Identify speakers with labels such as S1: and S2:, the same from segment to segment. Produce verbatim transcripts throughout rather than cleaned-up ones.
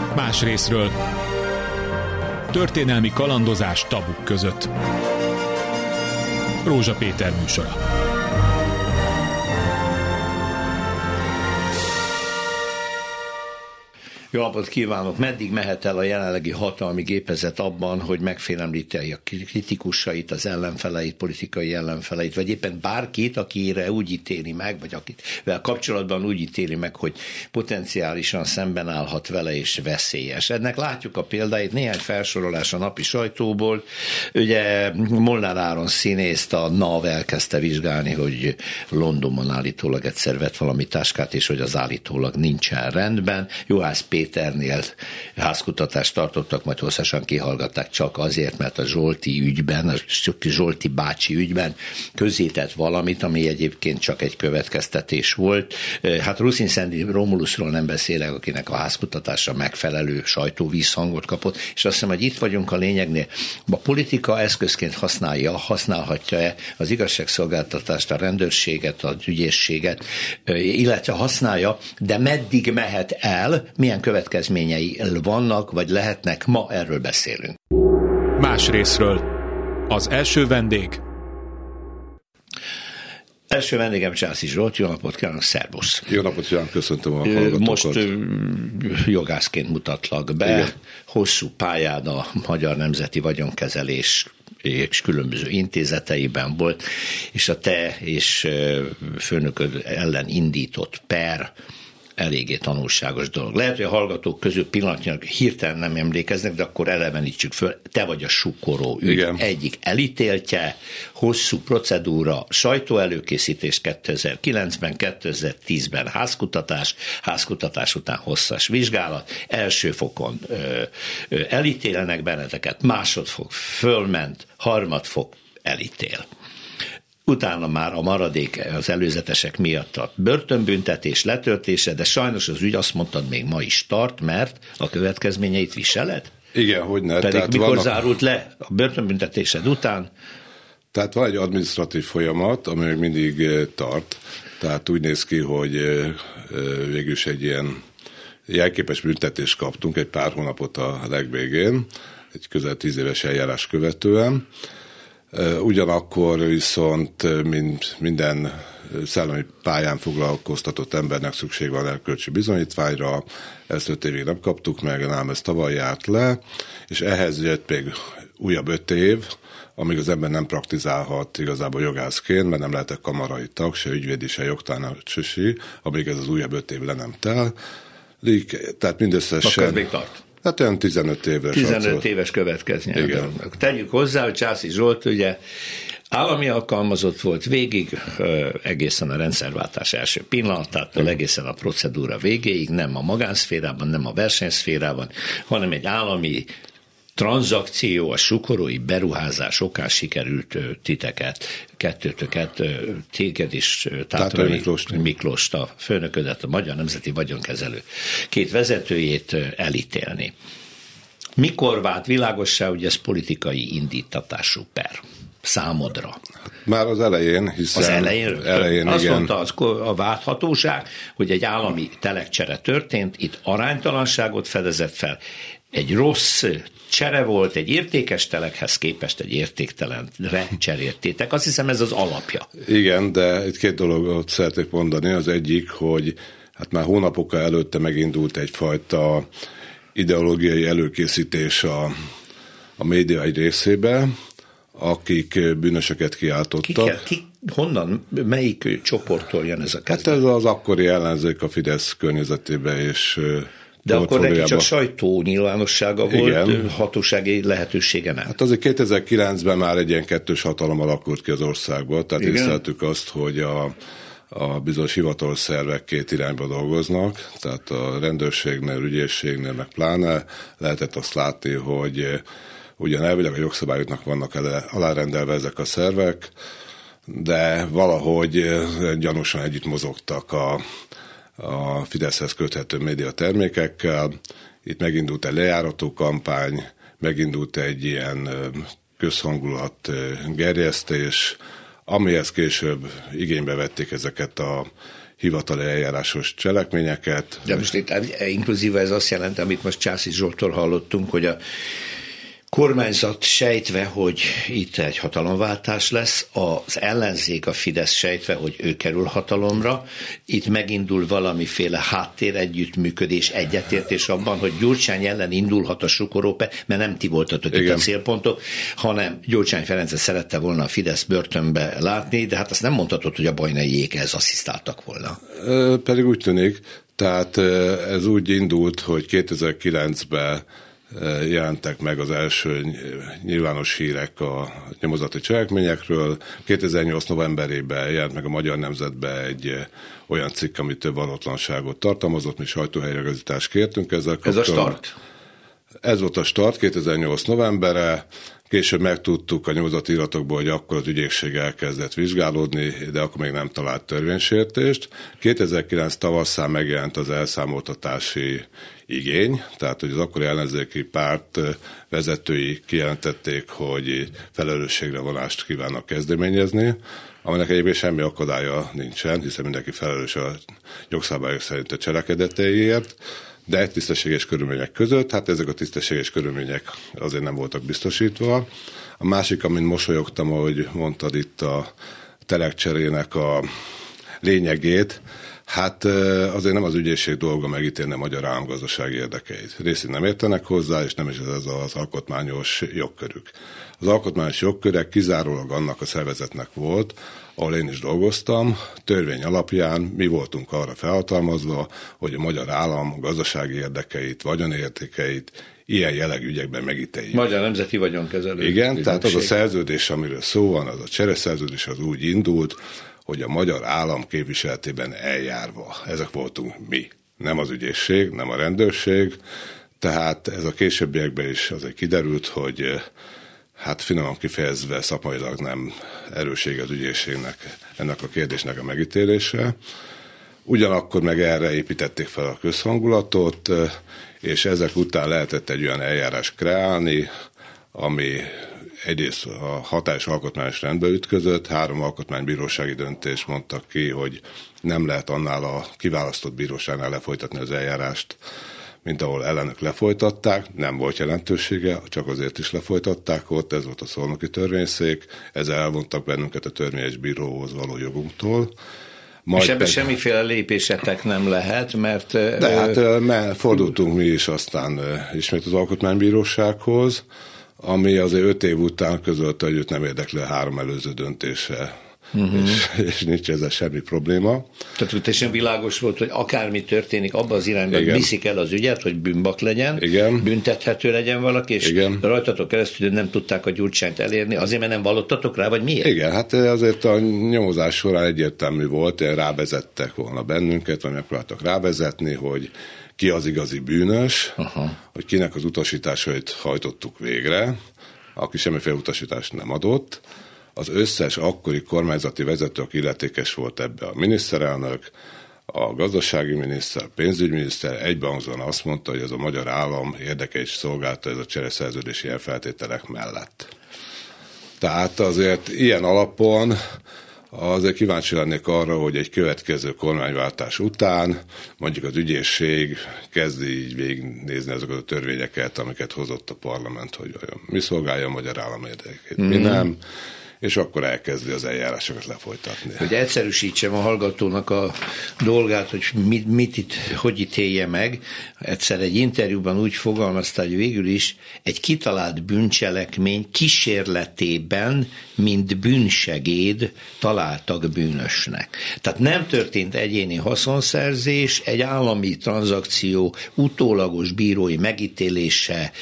S1: Más részről. Történelmi kalandozás tabuk között. Rózsa Péter műsora.
S2: Jó napot kívánok! Meddig mehet el a jelenlegi hatalmi gépezet abban, hogy megfélemlíti a kritikusait, az ellenfeleit, politikai ellenfeleit, vagy éppen bárkit, akire úgy ítéli meg, vagy akivel kapcsolatban úgy ítéli meg, hogy potenciálisan szemben állhat vele és veszélyes. Ennek látjuk a példáit, néhány felsorolás a napi sajtóból. Ugye Molnár Áron színészt a NAV elkezdte vizsgálni, hogy Londonban állítólag egyszer vett valami táskát, és hogy az állítólag nincsen rendben. Juhász Péternél házkutatást tartottak, majd hosszasan kihallgatták csak azért, mert a Zsolti ügyben, a Zsolti bácsi ügyben közzétett valamit, ami egyébként csak egy következtetés volt. Hát Ruszin Szendi Romulusról nem beszélek, akinek a házkutatása megfelelő sajtóvízhangot kapott, és azt hiszem, hogy itt vagyunk a lényegnél. A politika eszközként használja, használhatja-e az igazságszolgáltatást, a rendőrséget, az ügyészséget, illetve használja, de meddig mehet el, milyen következményei vannak, vagy lehetnek, ma erről beszélünk.
S1: Más részről. Az első vendég.
S2: Első vendégem Császi Zsolt, jó napot kívánok, szervusz!
S3: Jó napot kívánok, köszöntöm a hallgatókat.
S2: Most jogászként mutatlak be, igen. Hosszú pályád a Magyar Nemzeti Vagyonkezelés és különböző intézeteiben volt, és a te és főnököd ellen indított per eléggé tanulságos dolog. Lehet, hogy a hallgatók közül pillanatnyilag hirtelen nem emlékeznek, de akkor elevenítsük föl. Te vagy a Sukoró ügy igen. egyik elítéltje, hosszú procedúra, sajtóelőkészítés kétezer-kilencben, kétezer-tízben házkutatás, házkutatás után hosszas vizsgálat, első fokon ö, ö, elítélenek benneteket, másodfok fölment, harmadfok elítél. Utána már a maradék az előzetesek miatt a börtönbüntetés letöltése, de sajnos az ügy, azt mondtad, még ma is tart, mert a következményeit viseled?
S3: Igen, hogy ne.
S2: Pedig
S3: tehát
S2: mikor
S3: vannak...
S2: zárult le a börtönbüntetésed után?
S3: Tehát van egy adminisztratív folyamat, ami még mindig tart. Tehát úgy néz ki, hogy végülis egy ilyen jelképes büntetést kaptunk egy pár hónapot a legvégén, egy közel tíz éves eljárás követően. Ugyanakkor viszont mint minden szellemi pályán foglalkoztatott embernek szükség van erkölcsi bizonyítványra, ezt öt évig nem kaptuk meg, ám ez tavaly járt le, és ehhez jött még újabb öt év, amíg az ember nem praktizálhat igazából jogászként, mert nem lehetek kamarai tag, se ügyvédi, se jogtanácsosi, amíg ez az újabb öt év le nem tel. Tehát mindösszesen...
S2: Akkor még tart.
S3: Hát olyan tizenöt éves.
S2: tizenöt éves következménye. Igen. Tegyük hozzá, hogy Császi Zsolt ugye állami alkalmazott volt végig, egészen a rendszerváltás első pillanatától, egészen a procedúra végéig, nem a magánszférában, nem a versenyszférában, hanem egy állami tranzakció, a sukorói beruházás okán sikerült titeket, kettőtöket, téged is, Tátai Miklóst, Miklóst, a főnöködet, a Magyar Nemzeti Vagyonkezelő két vezetőjét elítélni. Mikor vált világossá, hogy ez politikai indítatású per? Számodra.
S3: Már az elején, hiszen...
S2: Az elején?
S3: elején
S2: Azt
S3: igen.
S2: mondta az, a vádhatóság, hogy egy állami telekcsere történt, itt aránytalanságot fedezett fel, egy rossz csere volt, egy értékes telekhez képest egy értéktelenre cseréltétek. Azt hiszem, ez az alapja.
S3: Igen, de itt két dologot szeretnék mondani. Az egyik, hogy hát már hónapokkal előtte megindult egyfajta ideológiai előkészítés a, a média egy részébe, akik bűnösöket kiáltottak.
S2: Ki, ki, honnan, melyik csoporttól jön ez a kezdet?
S3: Hát ez az akkori ellenzék a Fidesz környezetében, és
S2: de akkor neki csak sajtó nyilvánossága volt, igen. Hatósági lehetősége nem.
S3: Hát azért kétezer-kilencben már egy ilyen kettős hatalom alakult ki az országban, tehát észleltük azt, hogy a, a bizonyos hivatalos szervek két irányba dolgoznak, tehát a rendőrségnél, ügyészségnél, meg pláne lehetett azt látni, hogy ugyan elvileg a jogszabályoknak vannak alárendelve ezek a szervek, de valahogy gyanúsan együtt mozogtak a a Fideszhez köthető médiatermékekkel. Itt megindult egy lejárató kampány, megindult egy ilyen közhangulat gerjesztés, amihez később igénybe vették ezeket a hivatali eljárásos cselekményeket.
S2: De most itt inkluzíva ez azt jelenti, amit most Császi Zsolttól hallottunk, hogy a kormányzat sejtve, hogy itt egy hatalomváltás lesz, az ellenzék, a Fidesz sejtve, hogy ő kerül hatalomra, itt megindul valamiféle háttér együttműködés, egyetértés abban, hogy Gyurcsány ellen indulhat a sukorópe, mert nem ti voltatok itt a célpontok, hanem Gyurcsány Ferencet szerette volna a Fidesz börtönbe látni, de hát azt nem mondhatod, hogy a Bajnaiék ehhez asszisztáltak volna.
S3: E, pedig úgy tűnik, tehát ez úgy indult, hogy kétezer-kilencben jelentek meg az első nyilvános hírek a nyomozati cselekményekről. kétezer-nyolc novemberében jelent meg a Magyar Nemzetben egy olyan cikk, ami több valótlanságot tartalmazott, mi sajtóhelyreigazítást kértünk ezzel kapcsolatban.
S2: Ez a start?
S3: Ez volt a start, kétezer-nyolc novembere. Később megtudtuk a nyomozati iratokból, hogy akkor az ügyészség elkezdett vizsgálódni, de akkor még nem talált törvénysértést. kétezer-kilenc tavasszán megjelent az elszámoltatási igény, tehát hogy az akkori ellenzéki párt vezetői kijelentették, hogy felelősségre vonást kívánnak kezdeményezni, aminek egyébként semmi akadálya nincsen, hiszen mindenki felelős a jogszabályok szerint a cselekedeteiért, de egy tisztességes körülmények között, hát ezek a tisztességes körülmények azért nem voltak biztosítva. A másik, amin mosolyogtam, ahogy mondtad itt a telekcserének a lényegét, hát azért nem az ügyészség dolga megítélni a magyar államgazdasági érdekeit. Részint nem értenek hozzá, és nem is ez az alkotmányos jogkörük. Az alkotmányos jogkörek kizárólag annak a szervezetnek volt, ahol én is dolgoztam, törvény alapján mi voltunk arra felhatalmazva, hogy a magyar állam gazdasági érdekeit, vagyonértékeit ilyen jellegű ügyekben megítéljük.
S2: Magyar Nemzeti Vagyonkezelő.
S3: Igen,
S2: ügynökség.
S3: Tehát az a szerződés, amiről szó van, az a csereszerződés, az úgy indult, hogy a magyar állam képviseletében eljárva. Ezek voltunk mi. Nem az ügyészség, nem a rendőrség, tehát ez a későbbiekben is azért kiderült, hogy hát finoman kifejezve szakmailag nem erőség az ügyészségnek ennek a kérdésnek a megítélése. Ugyanakkor meg erre építették fel a közhangulatot, és ezek után lehetett egy olyan eljárás kreálni, ami egyrészt a hatályos alkotmányos rendbe ütközött, három alkotmánybírósági döntést mondtak ki, hogy nem lehet annál a kiválasztott bíróságnál lefolytatni az eljárást, mint ahol ellenük lefolytatták, nem volt jelentősége, csak azért is lefolytatták ott, ez volt a szolnoki törvényszék, ezzel elvontak bennünket a törvényes bíróhoz való jogunktól.
S2: Majd és ebben pedig semmiféle lépésetek nem lehet, mert...
S3: De hát mert fordultunk mi is aztán ismét az alkotmánybírósághoz, ami azért öt év után közölte, hogy őt nem érdekli a három előző döntése, uh-huh. és, és nincs ezzel semmi probléma.
S2: Tehát teljesen világos volt, hogy akármi történik, abban az irányban igen. viszik el az ügyet, hogy bűnbak legyen,
S3: igen.
S2: büntethető legyen valaki, és igen. rajtatok keresztül nem tudták a Gyurcsányt elérni, azért, mert nem vallottatok rá, vagy miért?
S3: Igen, hát azért a nyomozás során egyértelmű volt, rávezettek volna bennünket, vagy megpróbáltak rávezetni, hogy ki az igazi bűnös, aha. hogy kinek az utasításait hajtottuk végre, aki semmiféle utasítást nem adott. Az összes akkori kormányzati vezető, aki illetékes volt ebbe, a miniszterelnök, a gazdasági miniszter, a pénzügyminiszter egybehangzóan azt mondta, hogy ez a magyar állam érdekeit szolgálta ez a csereszerződési elfeltételek mellett. Tehát azért ilyen alapon azért kíváncsi lennék arra, hogy egy következő kormányváltás után mondjuk az ügyészség kezdi így végignézni azokat a törvényeket, amiket hozott a parlament, hogy olyan mi szolgálja a magyar állam érdekét, mm-hmm. mi nem, és akkor elkezdi az eljárásokat lefolytatni.
S2: Hogy egyszerűsítsem a hallgatónak a dolgát, hogy mit, mit itt, hogy ítélje meg. Egyszer egy interjúban úgy fogalmazta, hogy végül is egy kitalált bűncselekmény kísérletében, mint bűnsegéd találtak bűnösnek. Tehát nem történt egyéni haszonszerzés, egy állami tranzakció utólagos bírói megítélése,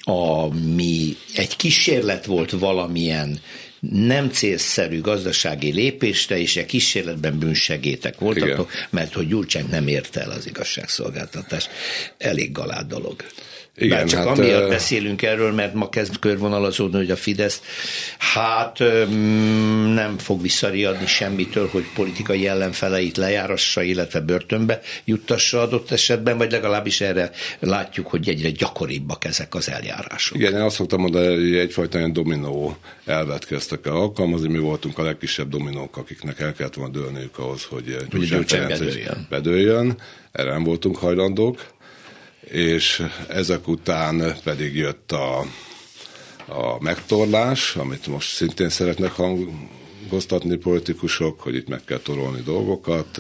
S2: ami egy kísérlet volt valamilyen nem célszerű gazdasági lépésre, és a kísérletben bűnsegétek voltatok, igen. mert hogy Gyurcsány nem érte el az igazságszolgáltatás. Elég galád dolog. Igen, Bár csak hát, amiatt beszélünk erről, mert ma kezd körvonalazódni, hogy a Fidesz hát nem fog visszariadni semmitől, hogy politikai ellenfeleit lejárassa, illetve börtönbe juttassa adott esetben, vagy legalábbis erre látjuk, hogy egyre gyakoribbak ezek az eljárások.
S3: Igen, én azt szoktam mondani, hogy egyfajta ilyen dominó elvet kezdtek el alkalmazni, mi voltunk a legkisebb dominók, akiknek el kellett volna dőlniük ahhoz, hogy Gyurcsány bedőljön. bedőljön. Erre nem voltunk hajlandók. És ezek után pedig jött a, a megtorlás, amit most szintén szeretnek hangoztatni politikusok, hogy itt meg kell torolni dolgokat,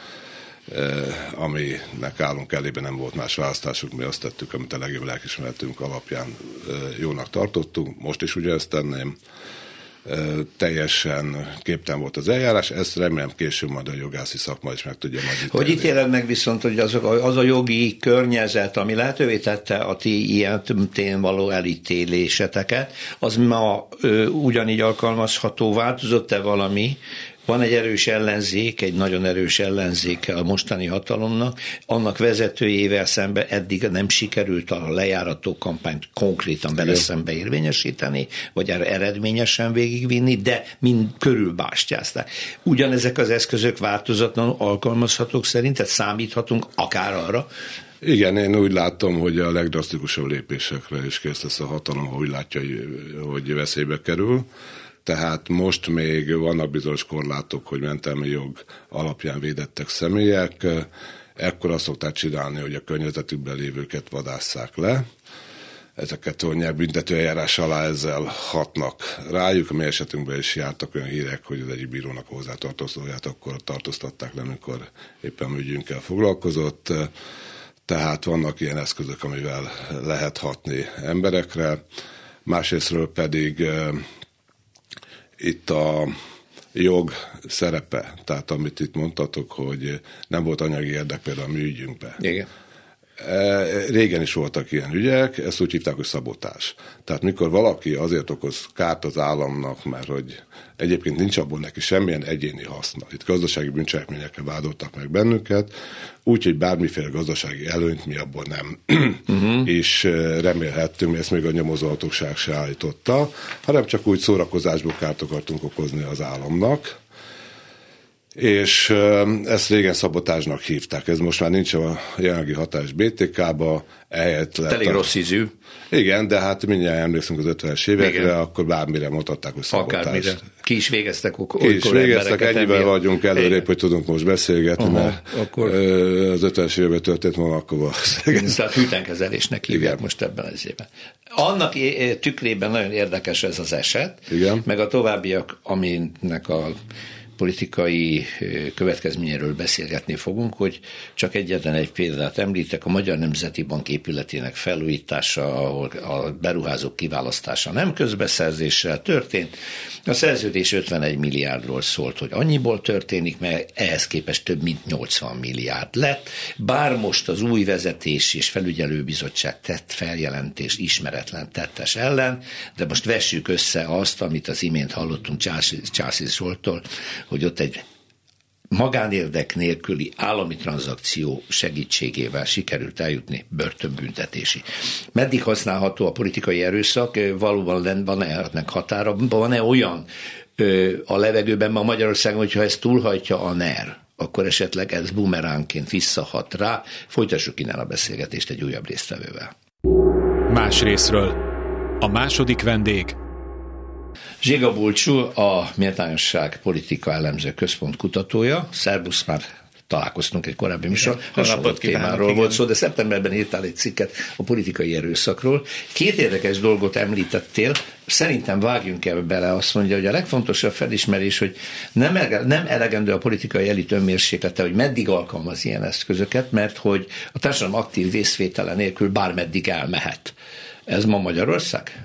S3: aminek állunk elében nem volt más választásunk, mi azt tettük, amit a legjobb lelkismeretünk alapján jónak tartottunk, most is ugye ezt tenném. Teljesen képtelen volt az eljárás, ezt remélem később majd a jogászi szakma is meg tudja majd ítélni.
S2: Hogy ítéled meg viszont, hogy azok, az a jogi környezet, ami lehetővé tette a ti ilyen tén való elítéléseteket, az ma ö, ugyanígy alkalmazható, változott-e valami? Van egy erős ellenzék, egy nagyon erős ellenzéke a mostani hatalomnak, annak vezetőjével szemben eddig nem sikerült a lejárató kampányt konkrétan vele szembe érvényesíteni, vagy eredményesen végigvinni, de mind körülbástyázták. Ugyanezek az eszközök változatlanul alkalmazhatók szerinted, számíthatunk akár arra?
S3: Igen, én úgy látom, hogy a legdrasztikusabb lépésekre is kész lesz a hatalom, ha úgy látja, hogy veszélybe kerül. Tehát most még vannak bizonyos korlátok, hogy mentelmi jog alapján védettek személyek. Ekkor azt szokták csinálni, hogy a környezetükben lévőket vadásszák le. Ezeket vonják büntetőeljárás alá, ezzel hatnak rájuk. A mi esetünkben is jártak olyan hírek, hogy az egyik bírónak hozzátartozóját akkor tartóztatták le, amikor éppen ügyünkkel foglalkozott. Tehát vannak ilyen eszközök, amivel lehet hatni emberekre. Másrésztről pedig itt a jog szerepe, tehát amit itt mondtatok, hogy nem volt anyagi érdek például a mi ügyünkben.
S2: Igen.
S3: Régen is voltak ilyen ügyek, ezt úgy hívták, hogy szabotás. Tehát mikor valaki azért okoz kárt az államnak, mert hogy egyébként nincs abból neki semmilyen egyéni haszna. Itt gazdasági bűncselekményekkel vádoltak meg bennünket, úgyhogy bármiféle gazdasági előnyt mi abból nem uh-huh. is remélhettünk, ezt még a nyomozóhatóság se állította, hanem csak úgy szórakozásból kárt akartunk okozni az államnak. És ezt régen szabotásnak hívták. Ez most már nincs a jelenlegi hatályos bé té ká-ba.
S2: Elég a... rossz ízű.
S3: Igen, de hát mindjárt emlékszünk az ötvenes évekre, igen. Akkor bármire mutatták, hogy szabotás. Akármire.
S2: Ki is végeztek. Ok-
S3: Ki is végeztek, ennyivel vagyunk előrébb, hogy tudunk most beszélgetni, aha, mert akkor... az ötvenes években történt volna, akkor valószínűleg.
S2: Tehát hűtlenkezelésnek hívják most ebben az évben. Annak tükrében nagyon érdekes ez az eset, igen. Meg a továbbiak, aminek a politikai következményéről beszélgetni fogunk, hogy csak egyetlen egy példát említek, a Magyar Nemzeti Bank épületének felújítása, ahol a beruházók kiválasztása nem közbeszerzéssel történt. A szerződés ötvenegy milliárdról szólt, hogy annyiból történik, mert ehhez képest több mint nyolcvan milliárd lett, bár most az új vezetés és felügyelőbizottság tett feljelentést ismeretlen tettes ellen, de most vessük össze azt, amit az imént hallottunk Császis Zsolttól, hogy ott egy magánérdek nélküli állami tranzakció segítségével sikerült eljutni börtönbüntetési. Meddig használható a politikai erőszak? Valóban van-e ennek határa? Van-e olyan a levegőben ma Magyarországon, hogyha ez túlhajtja a NER, akkor esetleg ez bumeránként visszahat rá? Folytassuk innen a beszélgetést egy újabb résztvevővel.
S1: Más részről. A második vendég
S2: Zsiga Bulcsú, a Méltányosság Politika Elemző Központ kutatója. Szerbusz, már találkoztunk egy korábbi műsor, hasonló témáról volt szó, de szeptemberben írtál egy cikket a politikai erőszakról. Két érdekes dolgot említettél, szerintem vágjunk el bele, azt mondja, hogy a legfontosabb felismerés, hogy nem, nem elegendő a politikai elit önmérséklete, hogy meddig alkalmaz ilyen eszközöket, mert hogy a társadalom aktív részvétele nélkül bármeddig elmehet. Ez ma Magyarország?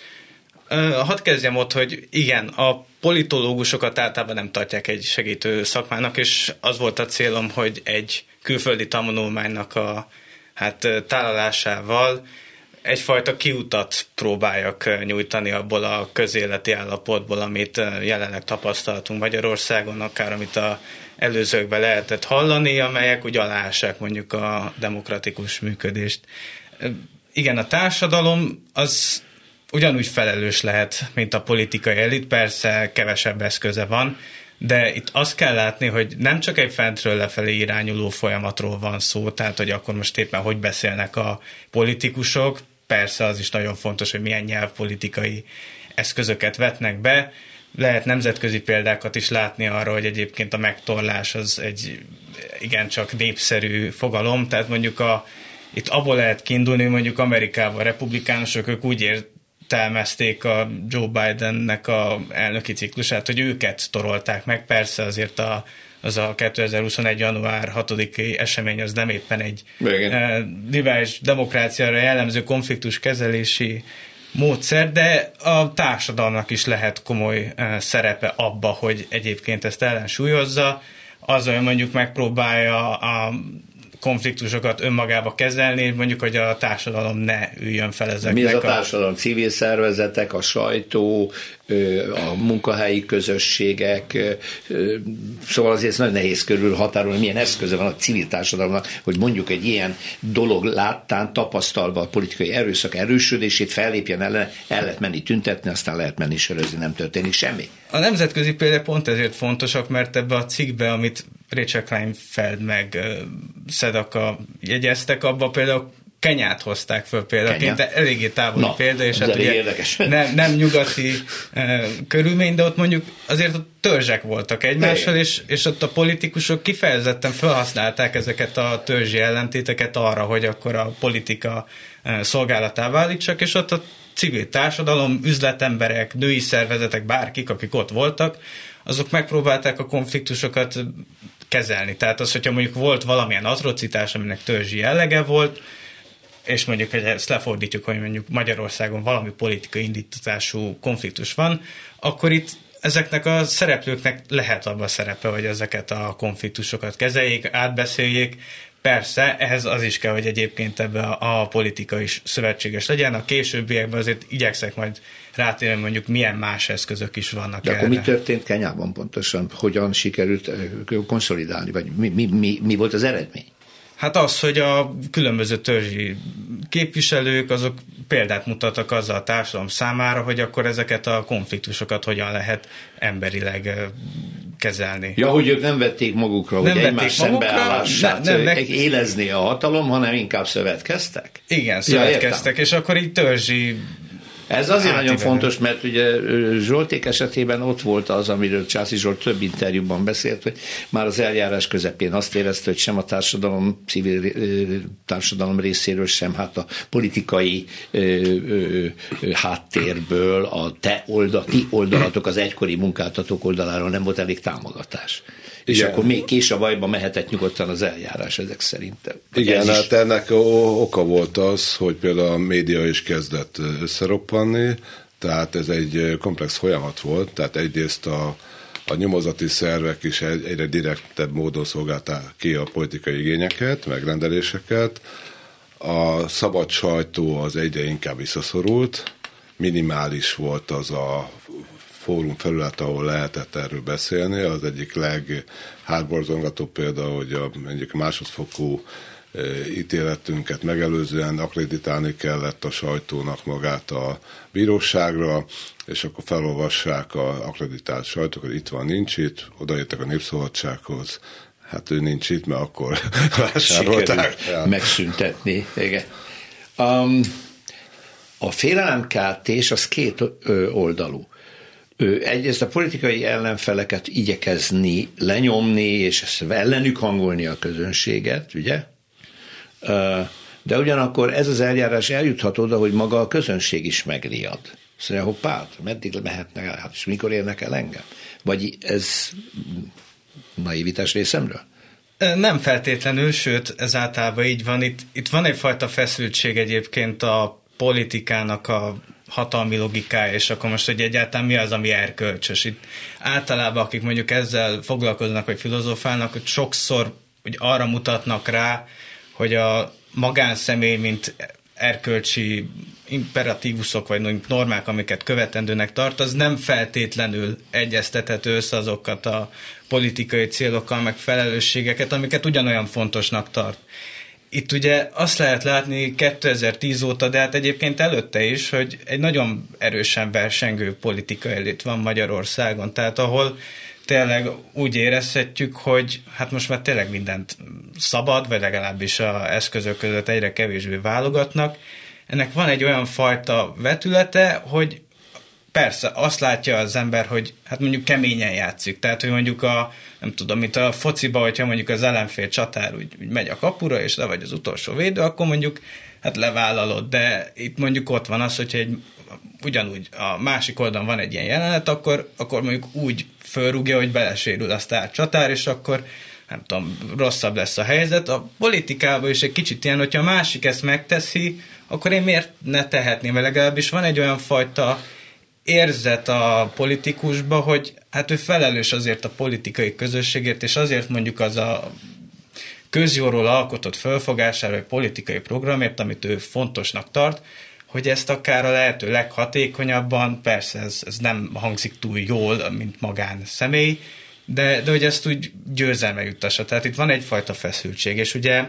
S4: Hadd kezdjem ott, hogy igen, a politológusokat általában nem tartják egy segítő szakmának, és az volt a célom, hogy egy külföldi tanulmánynak a hát, tálalásával egyfajta kiutat próbáljak nyújtani abból a közéleti állapotból, amit jelenleg tapasztaltunk Magyarországon, akár amit a előzőkben lehetett hallani, amelyek úgy aláássák mondjuk a demokratikus működést. igen, a társadalom az ugyanúgy felelős lehet, mint a politikai elit, persze kevesebb eszköze van, de itt azt kell látni, hogy nem csak egy fentről lefelé irányuló folyamatról van szó, tehát hogy akkor most éppen hogy beszélnek a politikusok, persze az is nagyon fontos, hogy milyen nyelvpolitikai eszközöket vetnek be. Lehet nemzetközi példákat is látni arra, hogy egyébként a megtorlás az egy igencsak népszerű fogalom, tehát mondjuk a, itt abból lehet kiindulni, mondjuk Amerikában a republikánusok, ők úgy értelmezték a Joe Bidennek a elnöki ciklusát, hogy őket torolták meg, persze azért a az a kétezer-huszonegy. január hatodikai esemény az nem éppen egy eh, liberális demokráciára jellemző konfliktuskezelési módszer, de a társadalomnak is lehet komoly eh, szerepe abba, hogy egyébként ezt ellensúlyozza, azzal, hogy mondjuk megpróbálja a konfliktusokat önmagába kezelni, mondjuk, hogy a társadalom ne üljön fel ezeknek.
S2: Mi ez a társadalom? Civil szervezetek, a sajtó, a munkahelyi közösségek, szóval azért nagyon nehéz körül határolni, milyen eszköze van a civil társadalomnak, hogy mondjuk egy ilyen dolog láttán, tapasztalva a politikai erőszak erősödését, fellépjen ellen, el lehet menni tüntetni, aztán lehet menni sörözni, nem történik semmi.
S4: A nemzetközi példa pont ezért fontosak, mert ebbe a cikkbe, amit Rachel Kleinfeld meg Szedaka jegyeztek, abba például Kenyát hozták föl példaként, de eléggé távoli
S2: Na,
S4: példa, és hát ugye
S2: érdekes.
S4: Nem, nem nyugati uh, körülmény, de ott mondjuk azért ott törzsek voltak egymással, és, és ott a politikusok kifejezetten felhasználták ezeket a törzsi ellentéteket arra, hogy akkor a politika uh, szolgálatává állítsak, és ott a civil társadalom, üzletemberek, női szervezetek, bárkik, akik ott voltak, azok megpróbálták a konfliktusokat kezelni. Tehát az, hogyha mondjuk volt valamilyen atrocitás, aminek törzsi jellege volt, és mondjuk, hogy ezt lefordítjuk, hogy mondjuk Magyarországon valami politikai indítatású konfliktus van, akkor itt ezeknek a szereplőknek lehet abban szerepe, hogy ezeket a konfliktusokat kezeljék, átbeszéljék. Persze, ehhez az is kell, hogy egyébként ebbe a politika is szövetséges legyen. A későbbiekben azért igyekszek majd rátérni, mondjuk milyen más eszközök is vannak.
S2: De
S4: erre.
S2: akkor mi történt Kenyában pontosan? Hogyan sikerült konszolidálni? Vagy mi, mi, mi, mi volt az eredmény?
S4: Hát az, hogy a különböző törzsi képviselők, azok példát mutattak azzal a társadalom számára, hogy akkor ezeket a konfliktusokat hogyan lehet emberileg kezelni.
S2: Ja, hogy ők nem vették magukra, nem hogy egymás szembeállását ne, ne, élezni a hatalom, hanem inkább szövetkeztek?
S4: Igen, szövetkeztek, ja, és akkor így törzsi...
S2: Ez azért nagyon fontos, mert ugye Zsolték esetében ott volt az, amiről Császi Zsolt több interjúban beszélt, hogy már az eljárás közepén azt érezte, hogy sem a társadalom, civil társadalom részéről, sem hát a politikai ö, ö, ö, háttérből, a te oldal, ti oldalatok, az egykori munkáltatók oldaláról nem volt elég támogatás. És igen. Akkor még kés a vajba mehetett nyugodtan az eljárás ezek szerint.
S3: Igen, hát is... ennek oka volt az, hogy például a média is kezdett összeroppanni, tehát ez egy komplex folyamat volt, tehát egyrészt a, a nyomozati szervek is egyre direktebb módon szolgálták ki a politikai igényeket, megrendeléseket, a szabad sajtó az egyre inkább visszaszorult, minimális volt az a fórum felület, ahol lehetett erről beszélni. Az egyik leghátborzongatóbb példa, hogy a mondjuk másodfokú e, ítéletünket megelőzően akkreditálni kellett a sajtónak magát a bíróságra, és akkor felolvassák az akkreditált sajtók, hogy itt van, nincs itt, odajöttek a Népszabadsághoz, hát ő nincs itt, mert akkor vásárolták.
S2: Megszüntetni, igen. Um, a félelemkeltés az két ö, oldalú. Egyrészt a politikai ellenfeleket igyekezni lenyomni, és ellenük hangolni a közönséget, ugye? De ugyanakkor ez az eljárás eljuthat oda, hogy maga a közönség is megriad. Szóval, hoppá, meddig mehetnek el, hát és mikor érnek el engem? Vagy ez naivitás részemről?
S4: Nem feltétlenül, sőt, ez általában így van. Itt, itt van egyfajta feszültség egyébként a politikának a hatalmi logikája, és akkor most, hogy egyáltalán mi az, ami erkölcsös. Itt általában, akik mondjuk ezzel foglalkoznak, vagy filozofálnak, hogy sokszor hogy arra mutatnak rá, hogy a magánszemély, mint erkölcsi imperatívusok, vagy normák, amiket követendőnek tart, az nem feltétlenül egyeztethető össze azokat a politikai célokkal, meg felelősségeket, amiket ugyanolyan fontosnak tart. itt ugye azt lehet látni kétezer-tíz óta, de hát egyébként előtte is, hogy egy nagyon erősen versengő politika elit van Magyarországon, tehát ahol tényleg úgy érezhetjük, hogy hát most már tényleg mindent szabad, vagy legalábbis az eszközök között egyre kevésbé válogatnak. Ennek van egy olyan fajta vetülete, hogy persze azt látja az ember, hogy hát mondjuk keményen játszik. Tehát, hogy mondjuk a, nem tudom, mint a fociba, hogyha mondjuk az ellenfél csatár úgy, úgy megy a kapura, és le vagy az utolsó védő, akkor mondjuk hát levállalod. De itt mondjuk ott van az, hogyha egy, ugyanúgy a másik oldalon van egy ilyen jelenet, akkor, akkor mondjuk úgy fölrúgja, hogy belesérül a sztár csatár, és akkor nem tudom, rosszabb lesz a helyzet. A politikában is egy kicsit ilyen, hogyha a másik ezt megteszi, akkor én miért ne tehetném, mert legalábbis van egy olyan fajta érzet a politikusba, hogy hát ő felelős azért a politikai közösségért, és azért mondjuk az a közjóról alkotott felfogására, vagy politikai programért, amit ő fontosnak tart, hogy ezt akár a lehető leghatékonyabban, persze ez, ez nem hangzik túl jól, mint magán személy, de, de hogy ezt úgy győzelme juttassa. Tehát itt van egyfajta feszültség, és ugye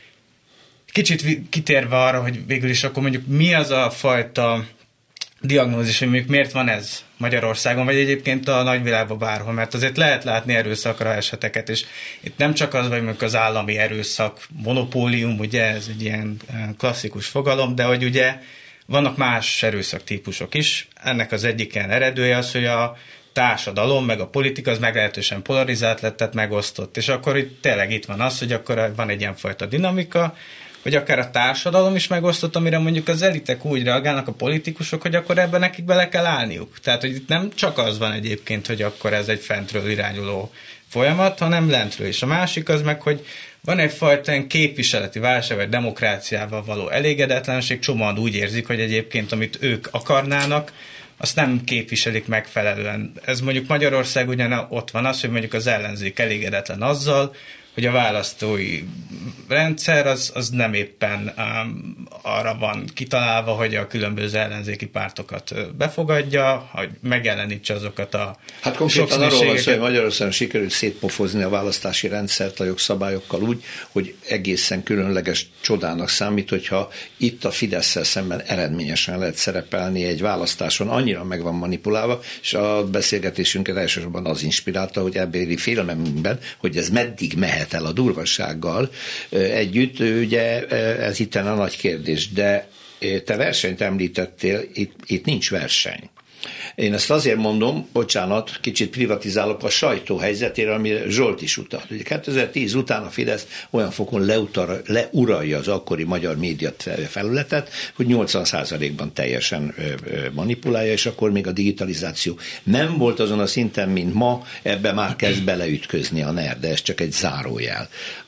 S4: kicsit kitérve arra, hogy végül is akkor mondjuk mi az a fajta diagnózis, hogy mondjuk miért van ez Magyarországon, vagy egyébként a nagyvilágban bárhol, mert azért lehet látni erőszakra eseteket, és itt nem csak az, hogy mondjuk az állami erőszak monopólium, ugye ez egy ilyen klasszikus fogalom, de hogy ugye vannak más erőszaktípusok is. Ennek az egyik ilyen eredője az, hogy a társadalom, meg a politika az meglehetősen polarizált lett, tehát megosztott. És akkor itt tényleg itt van az, hogy akkor van egy ilyen fajta dinamika, hogy akár a társadalom is megosztott, amire mondjuk az elitek úgy reagálnak, a politikusok, hogy akkor ebben nekik bele kell állniuk. Tehát, hogy itt nem csak az van egyébként, hogy akkor ez egy fentről irányuló folyamat, hanem lentről is. A másik az meg, hogy van egyfajta képviseleti válság, vagy demokráciával való elégedetlenség, csomóan úgy érzik, hogy egyébként amit ők akarnának, azt nem képviselik megfelelően. Ez mondjuk Magyarország ugyan ott van az, hogy mondjuk az ellenzék elégedetlen azzal, hogy a választói rendszer az, az nem éppen um, arra van kitalálva, hogy a különböző ellenzéki pártokat befogadja, hogy megjelenítse azokat a
S2: Hát konkrétan arról van szó, hogy Magyarországon sikerült szétpofozni a választási rendszert a jogszabályokkal úgy, hogy egészen különleges csodának számít, hogyha itt a Fidesszel szemben eredményesen lehet szerepelni egy választáson, annyira meg van manipulálva, és a beszélgetésünket elsősorban az inspirálta, hogy ebbéli félelmünkben, hogy ez meddig mehet el a durvasággal együtt, ugye ez itt a nagy kérdés, de te versenyt említettél, itt, itt nincs verseny. Én ezt azért mondom, bocsánat, kicsit privatizálok a sajtó helyzetére, amire Zsolt is utalt. Ugye kétezer-tíz után a Fidesz olyan fokon leutar, leuralja az akkori magyar média felületet, hogy nyolcvan százalékban teljesen manipulálja, és akkor még a digitalizáció nem volt azon a szinten, mint ma, ebbe már kezd beleütközni a NER, de ez csak egy zárójel.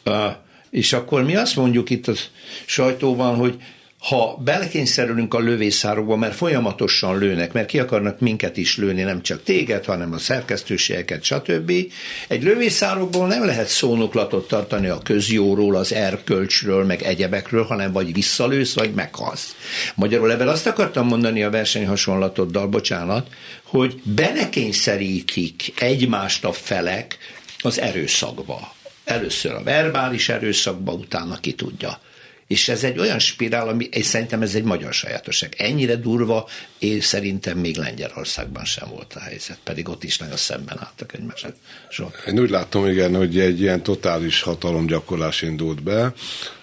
S2: És akkor mi azt mondjuk itt a sajtóban, hogy ha belekényszerülünk a lövészárokba, mert folyamatosan lőnek, mert ki akarnak minket is lőni, nem csak téged, hanem a szerkesztőségeket, stb. Egy lövészárokból nem lehet szónoklatot tartani a közjóról, az erkölcsről, meg egyebekről, hanem vagy visszalősz, vagy meghalsz. Magyarul ebben azt akartam mondani a versenyhasonlatoddal, bocsánat, hogy belekényszerítik egymást a felek az erőszakba. Először a verbális erőszakba, utána ki tudja. És ez egy olyan spirál, ami és szerintem ez egy magyar sajátosság. Ennyire durva, én szerintem még Lengyelországban sem volt a helyzet, pedig ott is nagyon szemben álltak egymással.
S3: Én úgy látom, igen, hogy egy ilyen totális hatalomgyakorlás indult be,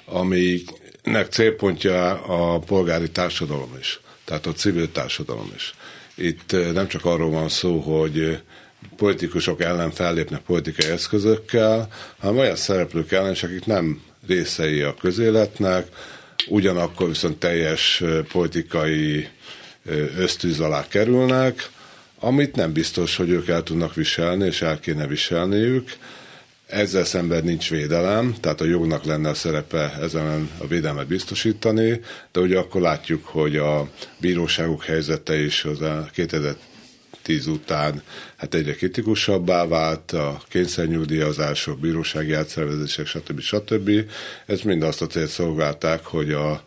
S3: aminek célpontja a polgári társadalom is, tehát a civil társadalom is. Itt nem csak arról van szó, hogy politikusok ellen fellépnek politikai eszközökkel, hanem olyan szereplők ellen, akik nem részei a közéletnek, ugyanakkor viszont teljes politikai ösztűz alá kerülnek, amit nem biztos, hogy ők el tudnak viselni, és el kéne viselniük. Ezzel szemben nincs védelem, tehát a jognak lenne a szerepe ezen a védelmet biztosítani, de ugye akkor látjuk, hogy a bíróságok helyzete is az a kétezer-tíz után hát egyre kritikusabbá vált, a kényszernyugdíjazások, bírósági átszervezések, stb. stb. Ez mind azt a célt szolgálták, hogy a,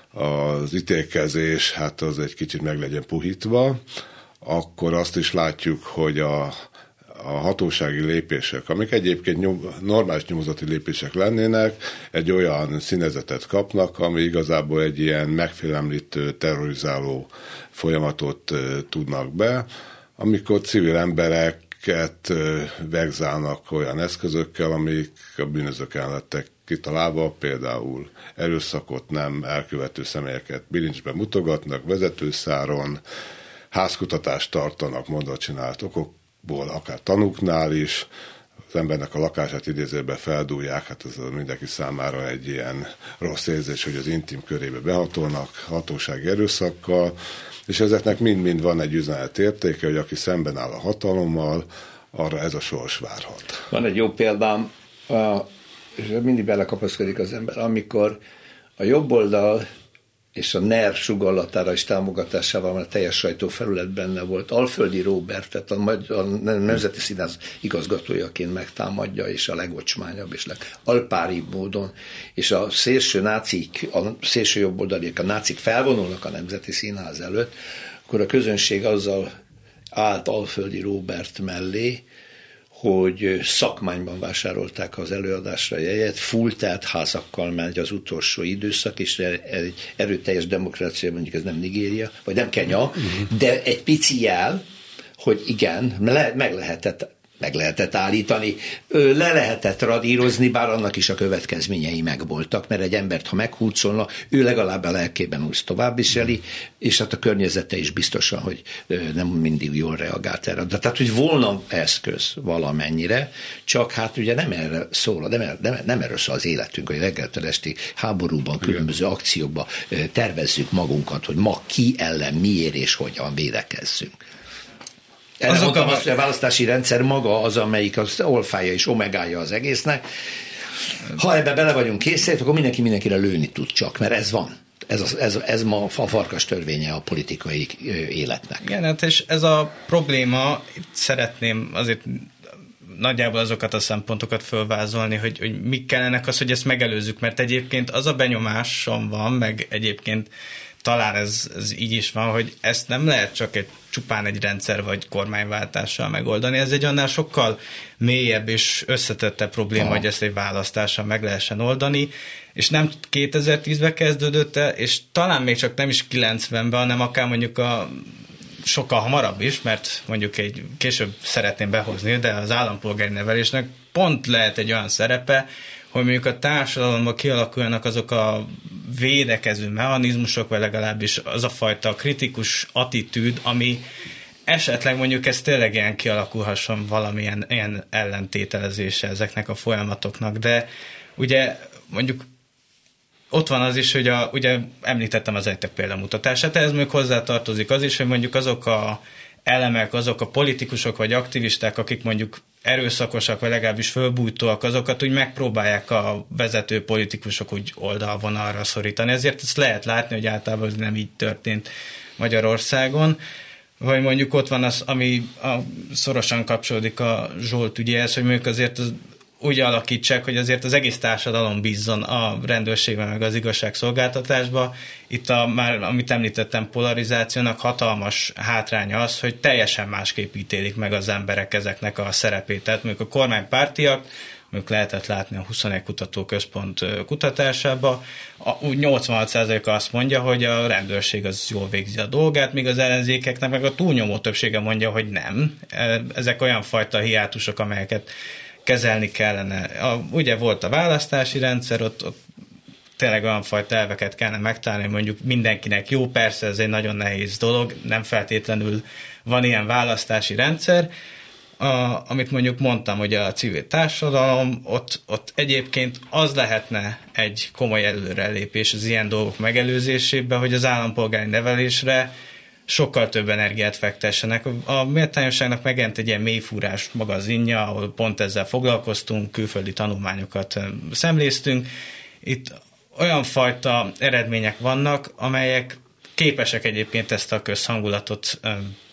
S3: az ítélkezés hát az egy kicsit meg legyen puhítva. Akkor azt is látjuk, hogy a a hatósági lépések, amik egyébként nyom, normális nyomozati lépések lennének, egy olyan színezetet kapnak, ami igazából egy ilyen megfélemlítő, terrorizáló folyamatot tudnak be, amikor civil embereket vegzálnak olyan eszközökkel, amik a bűnözők ellen lettek kitalálva, például erőszakot nem elkövető személyeket bilincsbe mutogatnak, vezetőszáron, házkutatást tartanak mondva csinált okokból, akár tanúknál is, az embernek a lakását idézőben feldúlják, hát ez mindenki számára egy ilyen rossz érzés, hogy az intim körébe behatolnak hatósági erőszakkal, és ezeknek mind-mind van egy üzenet értéke, hogy aki szemben áll a hatalommal, arra ez a sors várhat.
S2: Van egy jó példám, és mindig belekapaszkodik az ember, amikor a jobb oldal és a en e er sugallatára és támogatásával, mert a teljes sajtófelület benne volt, Alföldi Róbertet, a, a Nemzeti Színház igazgatójaként megtámadja, és a legocsmányabb és legalpáribb módon, és a szélső nácik, a szélső jobboldaliak, a nácik felvonulnak a Nemzeti Színház előtt, akkor a közönség azzal állt Alföldi Róbert mellé, hogy szakmányban vásárolták az előadásra a jegyet, full telt házakkal megy az utolsó időszak, és egy erőteljes demokrácia, mondjuk ez nem Nigéria, vagy nem Kenya, de egy pici jel, hogy igen, le, meg lehetett meg lehetett állítani, le lehetett radírozni, bár annak is a következményei megvoltak, mert egy embert, ha meghurcolna, ő legalább a lelkében úgy tovább viseli, és hát a környezete is biztosan, hogy nem mindig jól reagált erre. De tehát, hogy volna eszköz valamennyire, csak hát ugye nem erre szól, nem, nem, nem erről szól az életünk, hogy reggeltől esti háborúban, különböző akciókban tervezzük magunkat, hogy ma ki ellen, miért és hogyan védekezzünk. Erre azok mondtam a... azt, hogy a választási rendszer maga az, amelyik az alfája és omegája az egésznek. Ha ebbe bele vagyunk készíteni, akkor mindenki mindenkire lőni tud csak, mert ez van. Ez, az, ez, ez ma a farkas törvénye a politikai életnek.
S4: Igen, hát és ez a probléma, itt szeretném azért nagyjából azokat a szempontokat fölvázolni, hogy, hogy mik kellenek az, hogy ezt megelőzzük, mert egyébként az a benyomásom van, meg egyébként talán ez, ez így is van, hogy ezt nem lehet csak egy, csupán egy rendszer vagy kormányváltással megoldani. Ez egy annál sokkal mélyebb és összetettebb probléma, Aha. hogy ezt egy választással meg lehessen oldani, és nem kétezer-tízben kezdődött el, és talán még csak nem is kilencvenben, hanem akár mondjuk a sokkal hamarabb is, mert mondjuk egy később szeretném behozni, de az állampolgári nevelésnek pont lehet egy olyan szerepe, hogy mondjuk a társadalomban kialakuljanak azok a védekező mechanizmusok, vagy legalábbis az a fajta kritikus attitűd, ami esetleg mondjuk ez tényleg ilyen kialakulhasson valamilyen ilyen ellentételezése ezeknek a folyamatoknak, de ugye mondjuk ott van az is, hogy a, ugye említettem az ejtek példamutatását, ez még hozzátartozik az is, hogy mondjuk azok a elemek, azok a politikusok vagy aktivisták, akik mondjuk erőszakosak, vagy legalábbis fölbújtóak, azokat úgy megpróbálják a vezető politikusok úgy oldalvonalra szorítani. Ezért ezt lehet látni, hogy általában ez nem így történt Magyarországon. Vagy mondjuk ott van az, ami a, szorosan kapcsolódik a Zsolt ügyéhez, hogy mondjuk azért az úgy alakítsák, hogy azért az egész társadalom bízzon a rendőrségben, meg az igazságszolgáltatásba. Itt a már, amit említettem, polarizációnak hatalmas hátránya az, hogy teljesen másképp ítélik meg az emberek ezeknek a szerepét. Tehát mondjuk a kormánypártiak, mondjuk lehetett látni a huszonegy kutatóközpont kutatásában, úgy nyolcvanhat százaléka azt mondja, hogy a rendőrség az jól végzi a dolgát, míg az ellenzékeknek meg a túlnyomó többsége mondja, hogy nem. Ezek olyan fajta hiátusok, amelyeket kezelni kellene. A, ugye volt a választási rendszer, ott, ott tényleg olyan fajta elveket kellene megtalálni, hogy mondjuk mindenkinek jó, persze ez egy nagyon nehéz dolog, nem feltétlenül van ilyen választási rendszer. A, amit mondjuk mondtam, hogy a civil társadalom, ott, ott egyébként az lehetne egy komoly előrelépés az ilyen dolgok megelőzésében, hogy az állampolgári nevelésre sokkal több energiát fektessenek. A Méltányosságnak megjelent egy ilyen mélyfúrás magazinja, ahol pont ezzel foglalkoztunk, külföldi tanulmányokat szemléztünk. Itt olyan fajta eredmények vannak, amelyek képesek egyébként ezt a közhangulatot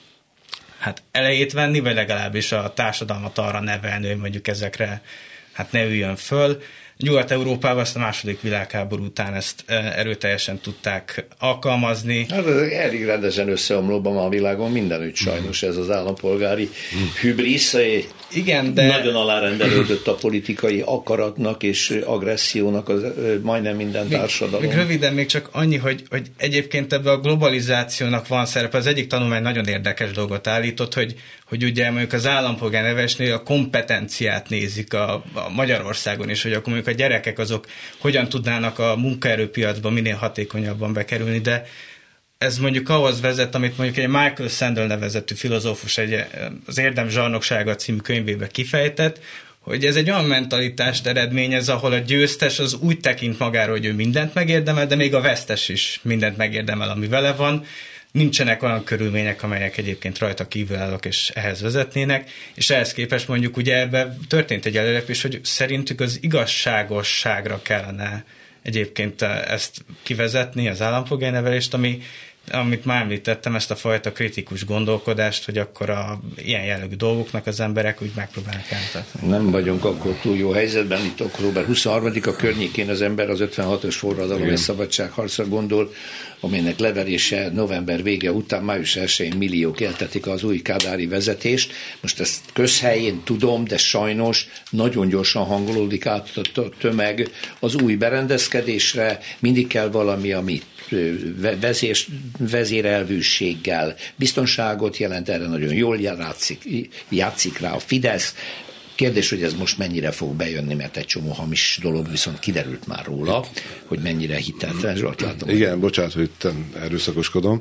S4: hát elejét venni, vagy legalábbis a társadalmat arra nevelni, hogy mondjuk ezekre hát ne üljön föl. Nyugat-Európában azt a második világháború után ezt erőteljesen tudták alkalmazni.
S2: Hát elég rendesen összeomlóban van a világon mindenütt sajnos ez az állampolgári hübrisz.
S4: Igen, de...
S2: Nagyon alárendelődött a politikai akaratnak és agressziónak az majdnem minden társadalom.
S4: Még, még röviden még csak annyi, hogy, hogy egyébként ebben a globalizációnak van szerepe. Az egyik tanulmány nagyon érdekes dolgot állított, hogy, hogy ugye mondjuk az állampolgár nevelésnél a kompetenciát nézik a, a Magyarországon is, hogy akkor mondjuk a gyerekek azok hogyan tudnának a munkaerőpiacba minél hatékonyabban bekerülni, de ez mondjuk ahhoz vezet, amit mondjuk egy Michael Sandel nevezetű filozófus egy, az Érdem zsarnoksága című könyvében kifejtett, hogy ez egy olyan mentalitást eredményez, ahol a győztes az úgy tekint magáról, hogy ő mindent megérdemel, de még a vesztes is mindent megérdemel, ami vele van. Nincsenek olyan körülmények, amelyek egyébként rajta kívülállók és ehhez vezetnének, és ehhez képest mondjuk ugye ebben történt egy előrelépés, hogy szerintük az igazságosságra kellene egyébként ezt kivezetni, az állampolgári nevelést, ami, amit már említettem, ezt a fajta kritikus gondolkodást, hogy akkor a ilyen jellegű dolgoknak az emberek úgy megpróbálnak elmutatni.
S2: Nem vagyunk akkor túl jó helyzetben, itt október huszonharmadika környékén az ember az ötvenhatos forradalom és szabadságharcra gondol, amelynek leverése november vége után május elsején milliók éltetik az új kádári vezetést. Most ezt közhelyén tudom, de sajnos nagyon gyorsan hangolódik át a tömeg az új berendezkedésre, mindig kell valami, ami vezér, vezérelvűséggel biztonságot jelent, erre nagyon jól játszik, játszik rá a Fidesz. Kérdés, hogy ez most mennyire fog bejönni, mert egy csomó hamis dolog viszont kiderült már róla, hogy mennyire hiteltelen. Zsolt, látom.
S3: Igen, bocsánat, hogy itt erőszakoskodom,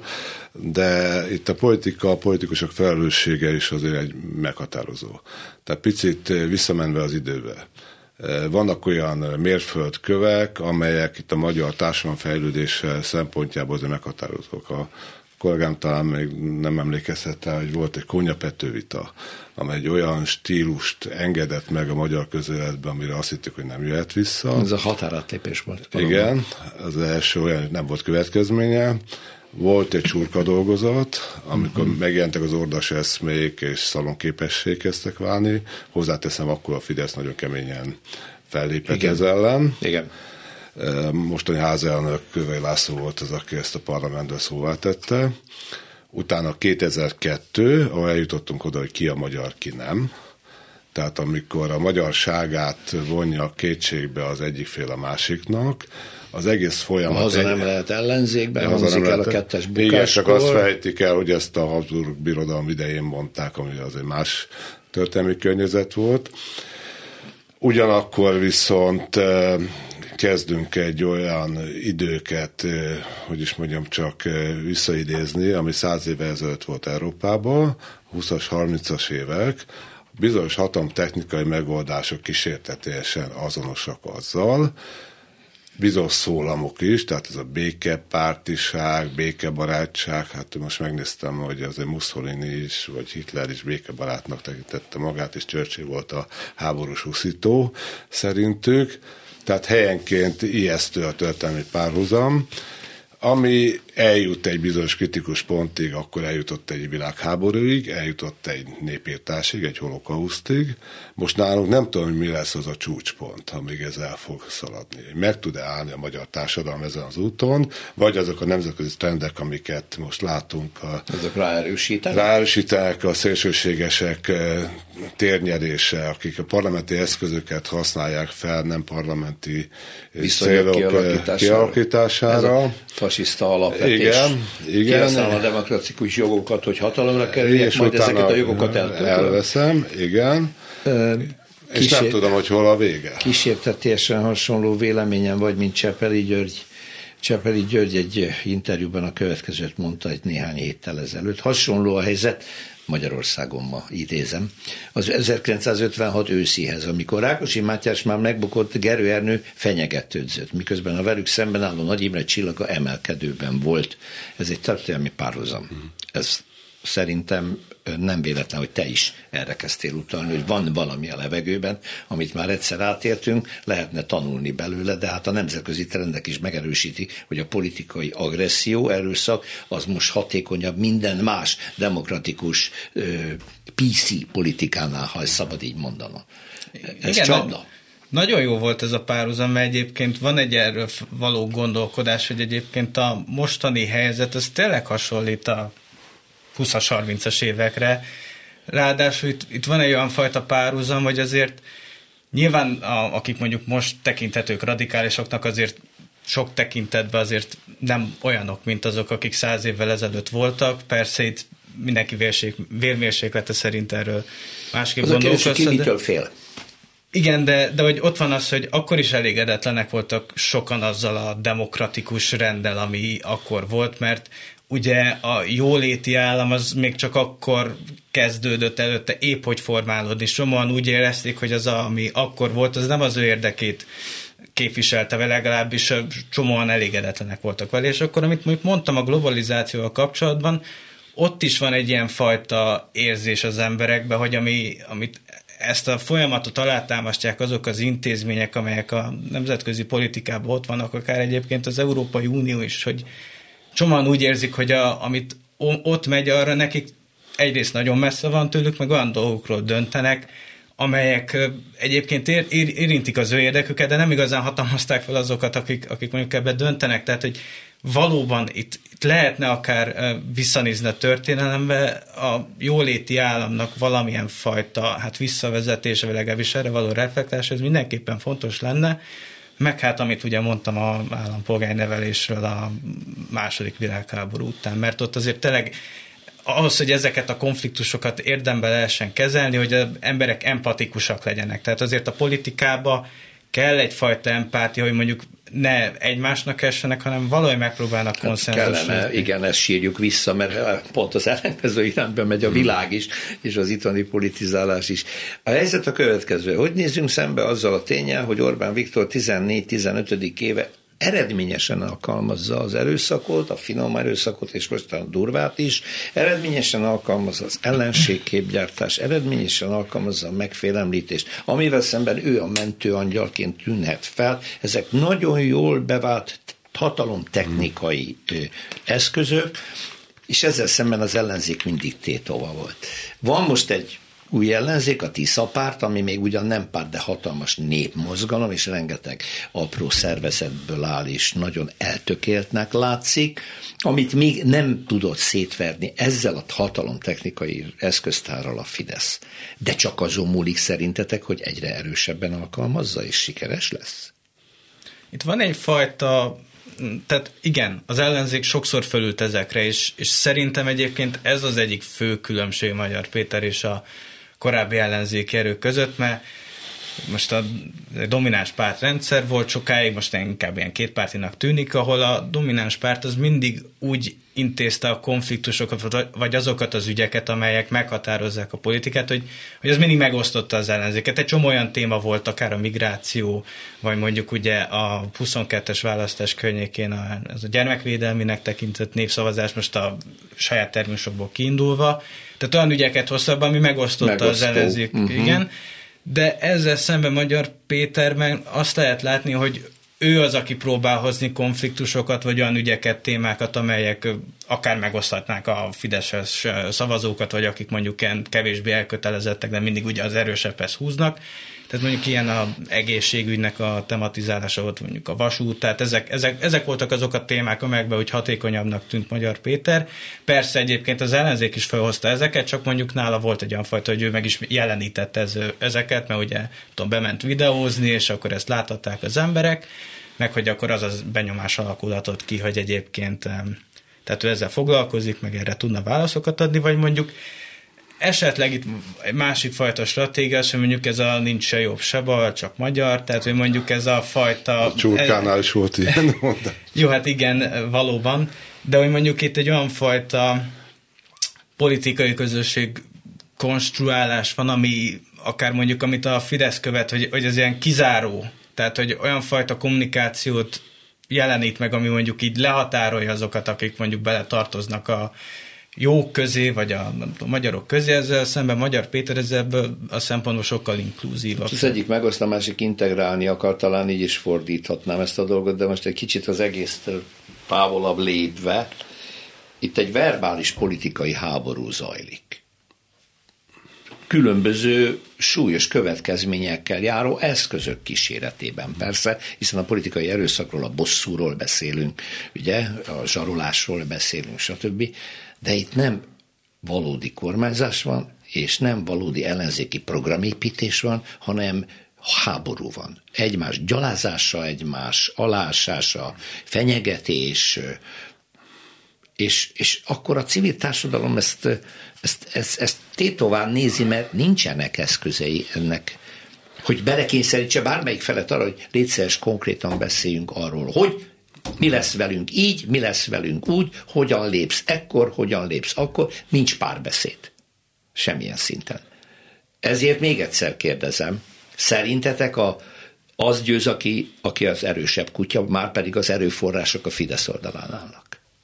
S3: de itt a politika, a politikusok felelőssége is azért egy meghatározó. Tehát picit visszamenve az időbe. Vannak olyan mérföldkövek, amelyek itt a magyar társadalom fejlődése szempontjából azért meghatározók. A kollégám talán még nem emlékezhet rá, hogy volt egy Kónya-Pető vita, amely egy olyan stílust engedett meg a magyar közéletben, amire azt hittük, hogy nem jöhet vissza.
S2: Ez a határátlépés volt.
S3: Valóban. Igen, az első olyan, nem volt következménye. Volt egy csurka dolgozat, amikor uh-huh. megjelentek az ordas eszmék és szalonképesség kezdtek válni. Hozzáteszem, akkor a Fidesz nagyon keményen fellépett ez ellen.
S2: Igen.
S3: Mostani házelnök Kővei László volt az, aki ezt a parlamentben szóvá tette. Utána kétezer-kettő, ahol eljutottunk oda, hogy ki a magyar, ki nem. Tehát amikor a magyarságát vonja kétségbe az egyik fél a másiknak, az egész folyamat...
S2: Haza nem egy... lehet ellenzékben, hangzik el a kettes bukáskor.
S3: Igen, csak azt fejtik el, hogy ezt a Habsburg birodalom idején mondták, ami az egy más történelmi környezet volt. Ugyanakkor viszont kezdünk egy olyan időket, hogy is mondjam, csak visszaidézni, ami száz éve ezelőtt volt Európában, húszas, harmincas évek, bizonyos hatalomtechnikai megoldások kísértetésen azonosak azzal, bizonyos szólamok is, tehát ez a békepártiság, békebarátság, hát most megnéztem, hogy azért Mussolini is, vagy Hitler is békebarátnak tekintette magát, és Churchill volt a háborús úszító szerintük, tehát helyenként ijesztő a történelmi párhuzam, ami eljut egy bizonyos kritikus pontig, akkor eljutott egy világháborúig, eljutott egy népírtásig, egy holokausztig. Most nálunk nem tudom, hogy mi lesz az a csúcspont, amíg ez el fog szaladni. Meg tud-e állni a magyar társadalom ezen az úton, vagy azok a nemzetközi trendek, amiket most látunk. A,
S2: Ezek ráerősítenek?
S3: Ráerősítenek a szélsőségesek térnyerése, akik a parlamenti eszközöket használják fel, nem parlamenti
S2: viszonyok kialakítására.
S3: kialakítására.
S2: Fasiszta alapvetés.
S3: Igen, igen.
S2: Kihasználom a demokratikus jogokat, hogy hatalomra kerüljek, majd ezeket a jogokat eltörlöm.
S3: Elveszem, igen. Uh, és kísér... nem tudom, hogy hol a vége.
S2: Kísértetésen hasonló véleményem vagy, mint Csepeli György. Csepeli György egy interjúban a következőt mondta egy néhány héttel ezelőtt. Hasonló a helyzet Magyarországon ma, idézem, az ezerkilencszázötvenhat őszihez, amikor Rákosi Mátyás már megbukott, Gerő Ernő fenyegetődzött, miközben a velük szemben álló Nagy Imre csillaga emelkedőben volt. Ez egy történelmi párhuzam. Ez szerintem nem véletlen, hogy te is erre kezdtél utalni, hogy van valami a levegőben, amit már egyszer átértünk, lehetne tanulni belőle, de hát a nemzetközi trendek is megerősíti, hogy a politikai agresszió, erőszak, az most hatékonyabb minden más demokratikus pé cé politikánál, ha ezt szabad így mondana. Ez
S4: igen,
S2: csapda.
S4: Nagyon jó volt ez a párhuzam, mert egyébként van egy erről való gondolkodás, hogy egyébként a mostani helyzet, az tényleg hasonlít a húszas, harmincas évekre. Ráadásul itt, itt van egy olyan fajta párhuzam, hogy azért nyilván a, akik mondjuk most tekinthetők radikálisoknak, azért sok tekintetben azért nem olyanok, mint azok, akik száz évvel ezelőtt voltak. Persze itt mindenki vérmérséklete szerint erről másképp gondolkozhat.
S2: Az a kérdés, ki mitől fél?
S4: Igen, de, de hogy ott van az, hogy akkor is elégedetlenek voltak sokan azzal a demokratikus renddel, ami akkor volt, mert ugye a jóléti állam az még csak akkor kezdődött előtte épp hogy formálódni. Sokan úgy érezték, hogy az, ami akkor volt, az nem az ő érdekét képviselte, vagy legalábbis csomóan elégedetlenek voltak vele. És akkor, amit mondjuk mondtam a globalizációval kapcsolatban, ott is van egy ilyen fajta érzés az emberekben, hogy ami, amit ezt a folyamatot alátámasztják azok az intézmények, amelyek a nemzetközi politikában ott vannak, akár egyébként az Európai Unió is, hogy csomóan úgy érzik, hogy a, amit ott megy, arra nekik egyrészt nagyon messze van tőlük, meg olyan dolgokról döntenek, amelyek egyébként ér, ér, érintik az ő érdeküket, de nem igazán hatalmazták fel azokat, akik, akik mondjuk ebben döntenek. Tehát, hogy valóban itt, itt lehetne akár visszanézni a történelembe, a jóléti államnak valamilyen fajta hát visszavezetése, vagy legalábbis erre való reflektálás, ez mindenképpen fontos lenne, meg hát amit ugye mondtam az állampolgári nevelésről a második világháború után, mert ott azért tényleg ahhoz, hogy ezeket a konfliktusokat érdemben lehessen kezelni, hogy az emberek empatikusak legyenek. Tehát azért a politikába kell egyfajta empátia, hogy mondjuk ne egymásnak essenek, hanem valahogy megpróbálnak konszenzusra.
S2: Kellene, igen, ezt sírjuk vissza, mert pont az ellenkező irányba megy a világ is, és az itteni politizálás is. A helyzet a következő. Hogy nézzünk szembe azzal a ténnyel, hogy Orbán Viktor tizennégy-tizenötödik éve eredményesen alkalmazza az erőszakot, a finom erőszakot, és most a durvát is, eredményesen alkalmazza az ellenségképgyártás, eredményesen alkalmazza a megfélemlítést, amivel szemben ő a mentőangyalként tűnhet fel. Ezek nagyon jól bevált hatalomtechnikai eszközök, és ezzel szemben az ellenzék mindig tétova volt. Van most egy új ellenzék, a Tisza párt, ami még ugyan nem párt, de hatalmas népmozgalom, és rengeteg apró szervezetből áll, és nagyon eltökéltnek látszik, amit még nem tudott szétverni ezzel a hatalomtechnikai eszköztárral a Fidesz. De csak azon múlik szerintetek, hogy egyre erősebben alkalmazza, és sikeres lesz?
S4: Itt van egyfajta, tehát igen, az ellenzék sokszor fölült ezekre, és, és szerintem egyébként ez az egyik fő különbség Magyar Péter és a korábbi ellenzéki erők között, mert most a domináns pártrendszer volt sokáig, most inkább ilyen kétpártinak tűnik, ahol a domináns párt az mindig úgy intézte a konfliktusokat, vagy azokat az ügyeket, amelyek meghatározzák a politikát, hogy, hogy az mindig megosztotta az ellenzéket. Egy csomó olyan téma volt, akár a migráció, vagy mondjuk ugye a huszonkettes választás környékén a, az a gyermekvédelminek tekintett népszavazás, most a saját terminusokból kiindulva. Tehát olyan ügyeket hozta, ami megosztotta Megosztó. az ellenzék. Uh-huh. Igen. De ezzel szemben Magyar Péterben azt lehet látni, hogy ő az, aki próbál hozni konfliktusokat, vagy olyan ügyeket, témákat, amelyek akár megosztatnák a fideszes szavazókat, vagy akik mondjuk kevésbé elkötelezettek, de mindig ugye az erősebbhez húznak. Tehát mondjuk ilyen az egészségügynek a tematizálása volt, mondjuk a vasút, tehát ezek, ezek, ezek voltak azok a témák, amelyekben úgy hatékonyabbnak tűnt Magyar Péter. Persze egyébként az ellenzék is felhozta ezeket, csak mondjuk nála volt egy olyan fajta, hogy ő meg is jelenítette ez, ezeket, mert ugye tudom, bement videózni, és akkor ezt láthatták az emberek, meg hogy akkor az az benyomás alakulhatott ki, hogy egyébként tehát ő ezzel foglalkozik, meg erre tudna válaszokat adni, vagy mondjuk esetleg itt egy másik fajta stratégia, hogy mondjuk ez a nincs se jobb, se bal, csak magyar, tehát hogy mondjuk ez a fajta...
S3: A Csurkánál is volt ilyen.
S4: Jó, hát igen, valóban, de hogy mondjuk itt egy olyan fajta politikai közösség konstruálás van, ami akár mondjuk, amit a Fidesz követ, hogy, hogy az ilyen kizáró, tehát hogy olyan fajta kommunikációt jelenít meg, ami mondjuk így lehatárolja azokat, akik mondjuk bele tartoznak a jók közé, vagy a, a magyarok közé, ezzel szemben Magyar Péter ezzel a szempontból sokkal inkluzívabb.
S2: Az egyik megoszt, a másik integrálni akar, talán így is fordíthatnám ezt a dolgot, de most egy kicsit az egész távolabb lépve, itt egy verbális politikai háború zajlik. Különböző súlyos következményekkel járó eszközök kíséretében persze, hiszen a politikai erőszakról, a bosszúról beszélünk, ugye, a zsarolásról beszélünk, stb. De itt nem valódi kormányzás van, és nem valódi ellenzéki programépítés van, hanem háború van. Egymás gyalázása, egymás alásása, fenyegetés, és, és akkor a civil társadalom ezt, ezt, ezt, ezt tétován nézi, mert nincsenek eszközei ennek, hogy belekényszerítse bármelyik felet arra, hogy légy szíves, konkrétan beszéljünk arról, hogy mi lesz velünk így, mi lesz velünk úgy, hogyan lépsz ekkor, hogyan lépsz akkor, nincs párbeszéd. Semmilyen szinten. Ezért még egyszer kérdezem, szerintetek a, az győz, aki, aki az erősebb kutya, már pedig az erőforrások a Fidesz oldalán állnak?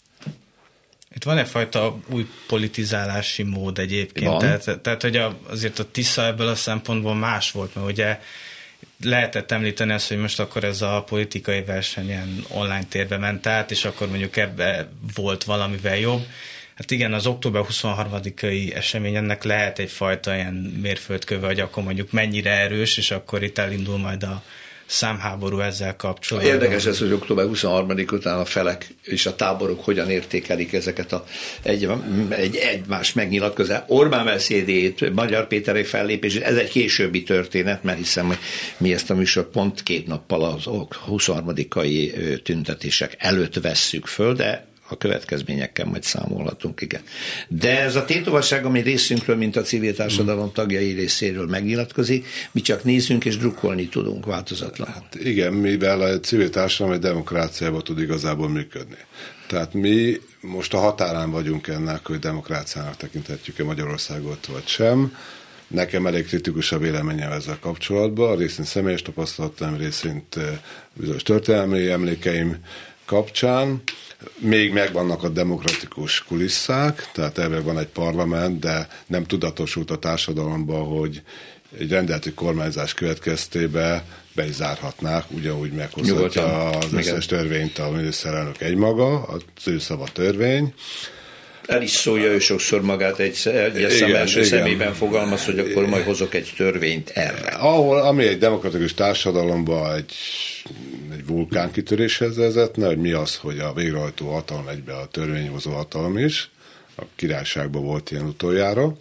S4: Itt van egyfajta új politizálási mód egyébként, tehát, tehát hogy a, azért a Tisza ebből a szempontból más volt, mert ugye lehetett említeni azt, hogy most akkor ez a politikai verseny ilyen online térbe ment át, és akkor mondjuk ebbe volt valamivel jobb. Hát igen, az október huszonharmadikai esemény ennek lehet egyfajta ilyen mérföldköve, hogy akkor mondjuk mennyire erős, és akkor itt elindul majd a számháború ezzel kapcsolatban.
S2: Érdekes ez, hogy október huszonharmadika után a felek és a táborok hogyan értékelik ezeket a egy, egy, egymás megnyilatkozás. Orbán beszédét, Magyar Péterék fellépését, ez egy későbbi történet, mert hiszem, hogy mi ezt a műsor pont két nappal az huszonharmadikai tüntetések előtt vesszük föl, de a következményekkel majd számolhatunk, igen. De ez a tétovasság, ami részünkről, mint a civil társadalom tagjai részéről megnyilatkozik, mi csak nézünk és drukkolni tudunk változatlan.
S3: Hát igen, mivel a civil társadalom egy demokráciában tud igazából működni. Tehát mi most a határán vagyunk ennek, hogy demokráciának tekinthetjük-e Magyarországot vagy sem. Nekem elég kritikus a véleményem ezzel kapcsolatban, részint személyes tapasztalatom, részint bizonyos történelmi emlékeim kapcsán. Még megvannak a demokratikus kulisszák, tehát elvileg van egy parlament, de nem tudatosult a társadalomban, hogy egy rendeleti kormányzás következtében be is zárhatnák, ugyanúgy meghozhatja az összes törvényt a miniszterelnök egymaga, az ő szava törvény.
S2: El is szólja ő sokszor magát, egy egyes szem első szemében fogalmaz, hogy akkor majd hozok egy törvényt erre.
S3: Ahol, ami egy demokratikus társadalomban egy, egy vulkánkitöréshez vezetne, hogy mi az, hogy a végrehajtó hatalom egyben a törvényhozó hatalom is, a királyságban volt ilyen utoljára.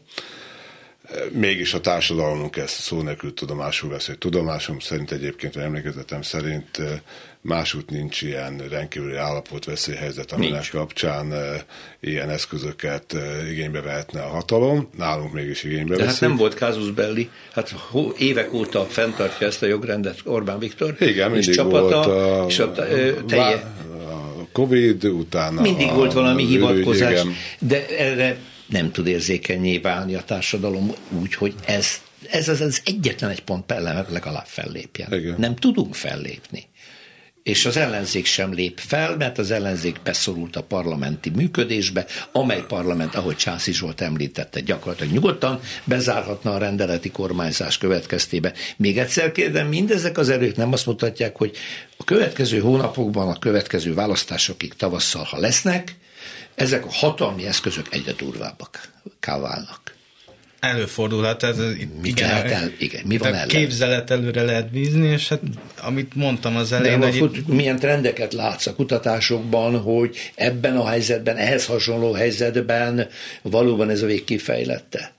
S3: Mégis a társadalmunk ezt szó nélkül tudomásul vesz, hogy tudomásom szerint egyébként, vagy emlékezetem szerint másút nincs ilyen rendkívüli állapot, veszélyhelyzet, aminek nincs. Kapcsán e, ilyen eszközöket e, igénybe vehetne a hatalom. Nálunk mégis igénybe veszik.
S2: De hát nem volt casus belli. Hát hó, évek óta fenntartja ezt a jogrendet Orbán Viktor.
S3: Igen, mindig
S2: csapata,
S3: volt a,
S2: és a, a, telje,
S3: a Covid, utána
S2: mindig
S3: a,
S2: volt valami hivatkozás,
S3: igen.
S2: De erre nem tud érzékenyé válni a társadalom úgy, hogy ez, ez az, az egyetlen egy pont legalább fellépjen. Igen. Nem tudunk fellépni. És az ellenzék sem lép fel, mert az ellenzék beszorult a parlamenti működésbe, amely parlament, ahogy Császi Zsolt említette, gyakorlatilag nyugodtan bezárhatna a rendeleti kormányzás következtében. Még egyszer kérdem, mindezek az erők nem azt mutatják, hogy a következő hónapokban, a következő választásokig tavasszal, ha lesznek, ezek a hatalmi eszközök egyre durvábbak válnak.
S4: Előfordulhat, ez
S2: mi igen, el, igen, mi van ellen?
S4: Képzelet előre lehet bízni, és hát amit mondtam az elején...
S2: De
S4: hogy
S2: itt... milyen trendeket látsz a kutatásokban, hogy ebben a helyzetben, ehhez hasonló helyzetben valóban ez a vég kifejlette?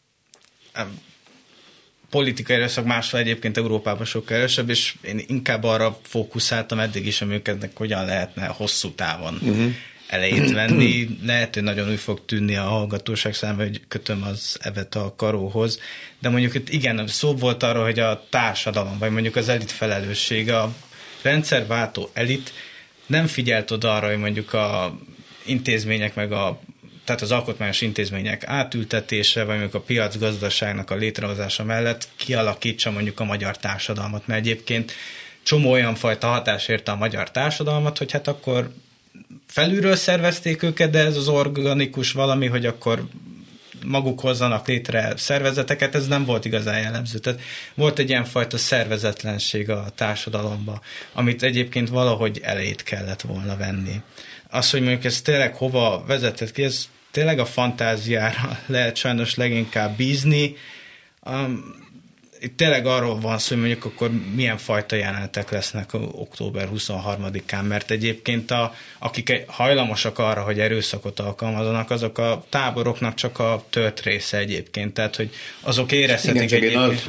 S4: Politikai erőszak máshol egyébként Európában sokkal erősebb, és én inkább arra fókuszáltam eddig is a működnek, hogyan lehetne hosszú távon uh-huh. elejét venni. Lehet, hogy nagyon úgy fog tűnni a hallgatóság számára, hogy kötöm az evet a karóhoz, de mondjuk itt igen, szó volt arról, hogy a társadalom, vagy mondjuk az elit felelőssége, a rendszerváltó elit nem figyelt oda arra, hogy mondjuk a intézmények, meg a tehát az alkotmányos intézmények átültetése, vagy mondjuk a piacgazdaságnak a létrehozása mellett kialakítsa mondjuk a magyar társadalmat, mert egyébként csomó olyan fajta hatás érte a magyar társadalmat, hogy hát akkor felülről szervezték őket, de ez az organikus valami, hogy akkor maguk hozzanak létre szervezeteket, ez nem volt igazán jellemző. Tehát volt egy ilyen fajta szervezetlenség a társadalomban, amit egyébként valahogy elejét kellett volna venni. Az, hogy mondjuk ez tényleg hova vezetett ki, ez tényleg a fantáziára lehet sajnos leginkább bízni. Um, itt tényleg arról van szó, hogy mondjuk akkor milyen fajta jelenetek lesznek október huszonharmadikán, mert egyébként a, akik hajlamosak arra, hogy erőszakot alkalmazanak, azok a táboroknak csak a tört része egyébként, tehát hogy azok érezhetik
S2: igen,
S4: egyébként.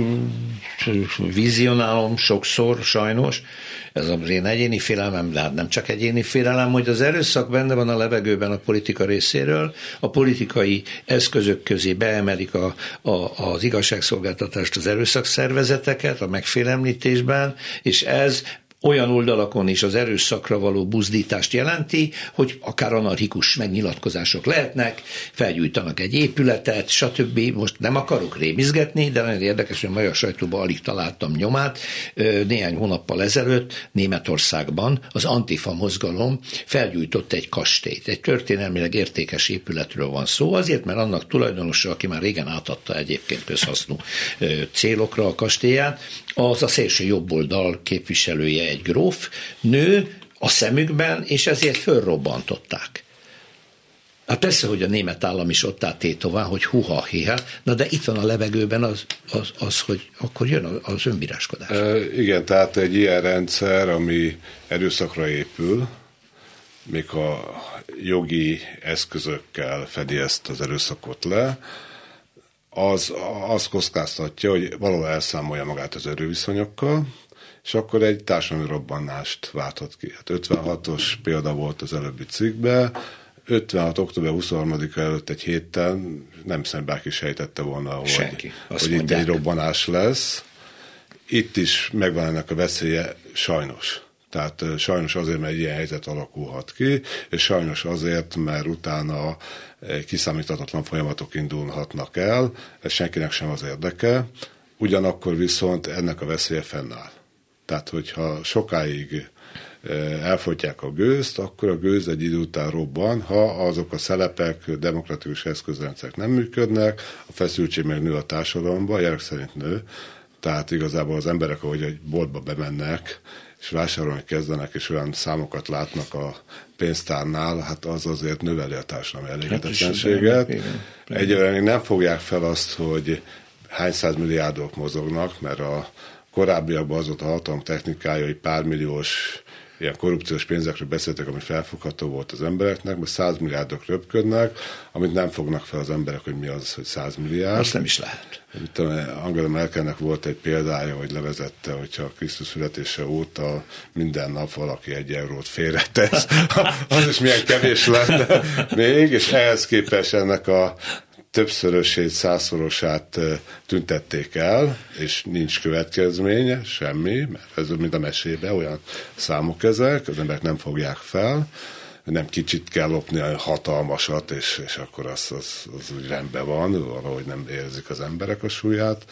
S2: Én azt vizionálom sokszor, sajnos, ez az én egyéni félelmem, de hát nem csak egyéni félelem, hogy az erőszak benne van a levegőben a politika részéről, a politikai eszközök közé beemelik a, a, az igazságszolgáltatást, az erőszakszervezeteket a megfélemlítésben, és ez olyan oldalakon is az erőszakra való buzdítást jelenti, hogy akár anarchikus megnyilatkozások lehetnek, felgyújtanak egy épületet, stb. Most nem akarok rémizgetni, de nagyon érdekes, hogy a magyar sajtóban alig találtam nyomát. Néhány hónappal ezelőtt Németországban az Antifa mozgalom felgyújtott egy kastélyt. Egy történelmileg értékes épületről van szó, azért, mert annak tulajdonosa, aki már régen átadta egyébként közhasznú célokra a kastélyát, az a szélső jobboldal képviselője, egy gróf nő a szemükben, és ezért fölrobbantották. Hát persze, hogy a német állam is ott állt tétován, hogy huha, hiha, na de itt van a levegőben az, az, az hogy akkor jön az önbíráskodás. E,
S3: igen, tehát egy ilyen rendszer, ami erőszakra épül, még a jogi eszközökkel fedi ezt az erőszakot le, az azt kockáztatja, hogy valahol elszámolja magát az erőviszonyokkal, és akkor egy társadalmi robbanást válthat ki. Hát ötvenhatos példa volt az előbbi cikkben, ötvenhat október huszonharmadika előtt egy héttel nem hiszem bárki sejtette volna, hogy, hogy itt egy robbanás lesz. Itt is megvan ennek a veszélye, sajnos. Tehát sajnos azért, mert ilyen helyzet alakulhat ki, és sajnos azért, mert utána kiszámíthatatlan folyamatok indulhatnak el, ez senkinek sem az érdeke, ugyanakkor viszont ennek a veszélye fennáll. Tehát, hogyha sokáig elfogyják a gőzt, akkor a gőz egy idő után robban, ha azok a szelepek, demokratikus eszközrendszerek nem működnek, a feszültség meg nő a társadalomba, jelek szerint nő, tehát igazából az emberek, ahogy egy boltba bemennek, és vásárolni kezdenek, és olyan számokat látnak a pénztárnál, hát az azért növeli a társadalmi elégedetlenséget. Egyelőre még nem fogják fel azt, hogy hány százmilliárdok mozognak, mert a korábbiakban az volt a hatalom technikája, hogy pár milliós ilyen korrupciós pénzekről beszéltek, ami felfogható volt az embereknek, mert százmilliárdok röpködnek, amit nem fognak fel az emberek, hogy mi az, hogy százmilliárd.
S2: Azt nem is lehet.
S3: Angela Merkelnek volt egy példája, hogy levezette, hogyha Krisztus születése óta minden nap valaki egy eurót félretesz, az is milyen kevés lenne még, és ehhez képest ennek a többszörösét, százszorosát tüntették el, és nincs következménye, semmi, mert ez mint a mesében, olyan számok ezek, az emberek nem fogják fel, nem kicsit kell lopni a hatalmasat, és, és akkor az, az, az úgy rendben van, valahogy nem érzik az emberek a súlyát.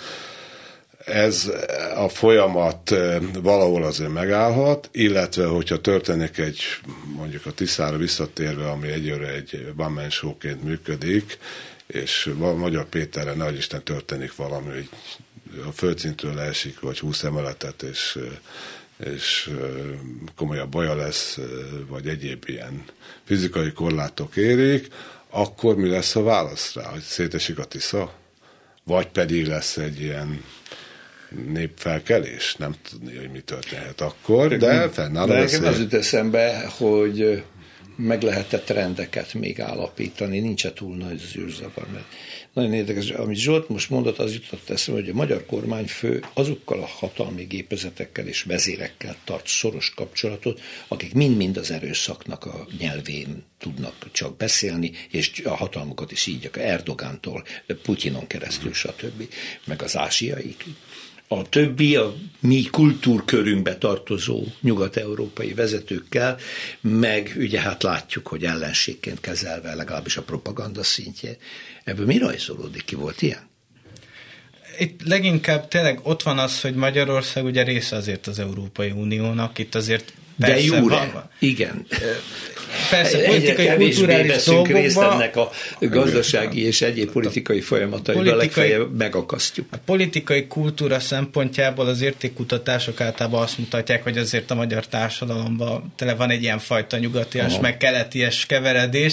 S3: Ez a folyamat valahol azért megállhat, illetve hogyha történik egy, mondjuk a Tiszára visszatérve, ami egyőre egy one-man show-ként működik, és Magyar Péterre nagy Isten történik valami, hogy a földszintről leesik, vagy húsz emeletet, és, és komolyabb baja lesz, vagy egyéb ilyen fizikai korlátok érik, akkor mi lesz a válasz rá? Hogy szétesik a Tisza? Vagy pedig lesz egy ilyen népfelkelés? Nem tudni, hogy mi történhet akkor, de fennáll a
S2: veszély. Az jut eszembe, hogy meg lehetett rendeket még állapítani, nincs túl nagy zűrzavar, mert nagyon érdekes, amit Zsolt most mondott, az jutott eszembe, hogy a magyar kormányfő azokkal a hatalmi gépezetekkel és vezérekkel tart szoros kapcsolatot, akik mind-mind az erőszaknak a nyelvén tudnak csak beszélni, és a hatalmukat is így, Erdogántól, Putyinon keresztül, stb., meg az ázsiaik. A többi, a mi kultúrkörünkbe tartozó nyugat-európai vezetőkkel, meg ugye hát látjuk, hogy ellenségként kezelve legalábbis a propaganda szintjén. Ebből mi rajzolódik ki? Volt ilyen?
S4: Itt leginkább tényleg ott van az, hogy Magyarország ugye része azért az Európai Uniónak, itt azért
S2: de jóre, igen.
S4: Persze, politikai, kulturális dolgokban
S2: részt ennek a gazdasági és egyéb politikai folyamataiban legfeljebb megakasztjuk.
S4: A politikai kultúra szempontjából az értékkutatások általában azt mutatják, hogy azért a magyar társadalomban tele van egy ilyen fajta nyugaties, meg keleties keveredés,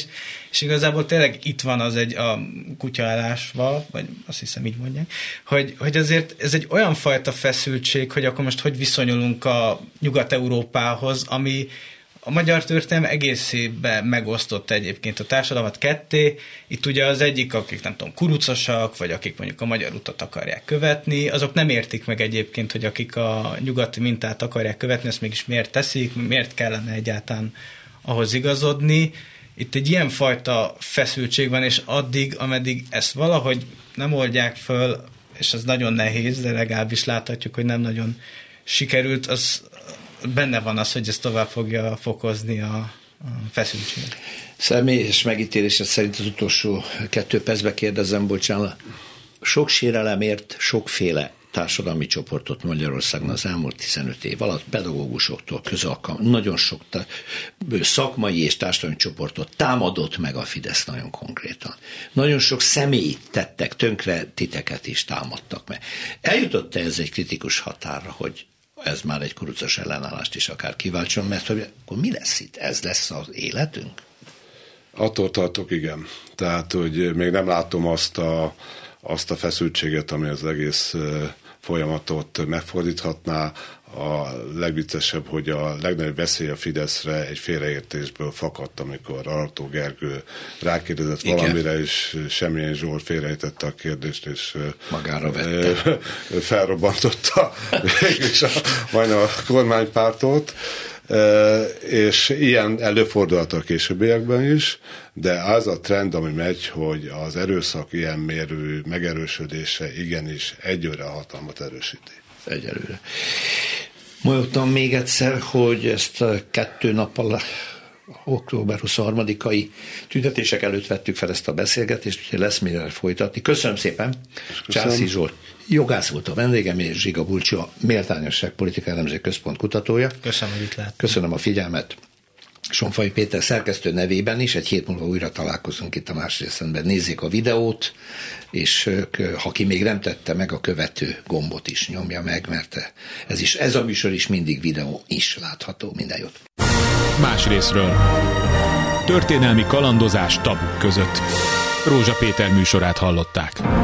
S4: És igazából tényleg itt van az egy a kutyaállásva, vagy azt hiszem így mondják, hogy, hogy azért ez egy olyan fajta feszültség, hogy akkor most hogy viszonyulunk a Nyugat-Európához, ami a magyar történelem egészében megosztott egyébként a társadalmat ketté. Itt ugye az egyik, akik nem tudom, kurucosak, vagy akik mondjuk a magyar utat akarják követni, azok nem értik meg egyébként, hogy akik a nyugati mintát akarják követni, ezt mégis miért teszik, miért kellene egyáltalán ahhoz igazodni. Itt egy ilyen fajta feszültség van, és addig, ameddig ezt valahogy nem oldják föl, és ez nagyon nehéz, de legalábbis láthatjuk, hogy nem nagyon sikerült, az benne van az, hogy ez tovább fogja fokozni a, a feszültséget.
S2: Személyes megítélésed szerint az utolsó kettő percben kérdezem, bocsánat, sok sérelemért sokféle társadalmi csoportot Magyarországon az elmúlt tizenöt év alatt, pedagógusoktól, közalkalm, nagyon sok szakmai és társadalmi csoportot támadott meg a Fidesz nagyon konkrétan. Nagyon sok személyt tettek tönkre, titeket is támadtak meg. Eljutott-e ez egy kritikus határra, hogy ez már egy kurucos ellenállást is akár kiváltson, mert hogy akkor mi lesz itt? Ez lesz az életünk?
S3: Attól tartok, igen. Tehát, hogy még nem látom azt a, azt a feszültséget, ami az egész folyamatot megfordíthatná. A legviccesebb, hogy a legnagyobb veszély a Fideszre egy félreértésből fakadt, amikor Arató Gergő rákérdezett igen. valamire, és Semjén Zsolt félreértette a kérdést, és
S2: magára vette.
S3: Felrobbantotta végülis a, majdnem a kormánypártot, és ilyen előfordulhat a későbbiekben is, de az a trend, ami megy, hogy az erőszak ilyen mérő megerősödése igenis egyőre a hatalmat erősíti.
S2: Egyelőre. Mondtam még egyszer, hogy ezt kettő nappal október huszonharmadikai tüntetések előtt vettük fel ezt a beszélgetést, úgyhogy lesz mire folytatni. Köszönöm szépen. Császi Zsolt jogász volt a vendégem, és Zsiga Bulcsó, a Méltányosság Politikai Elemző Központ kutatója.
S4: Köszönöm, hogy itt lehet.
S2: Köszönöm a figyelmet. Sonfai Péter szerkesztő nevében is, egy hét múlva újra találkozunk itt a Másrészben. Nézzék a videót, és ha ki még nem tette meg, a követő gombot is nyomja meg, mert ez, is, ez a műsor is mindig videó is látható. Minden jót!
S1: Másrészről. Történelmi kalandozás tabuk között. Rózsa Péter műsorát hallották.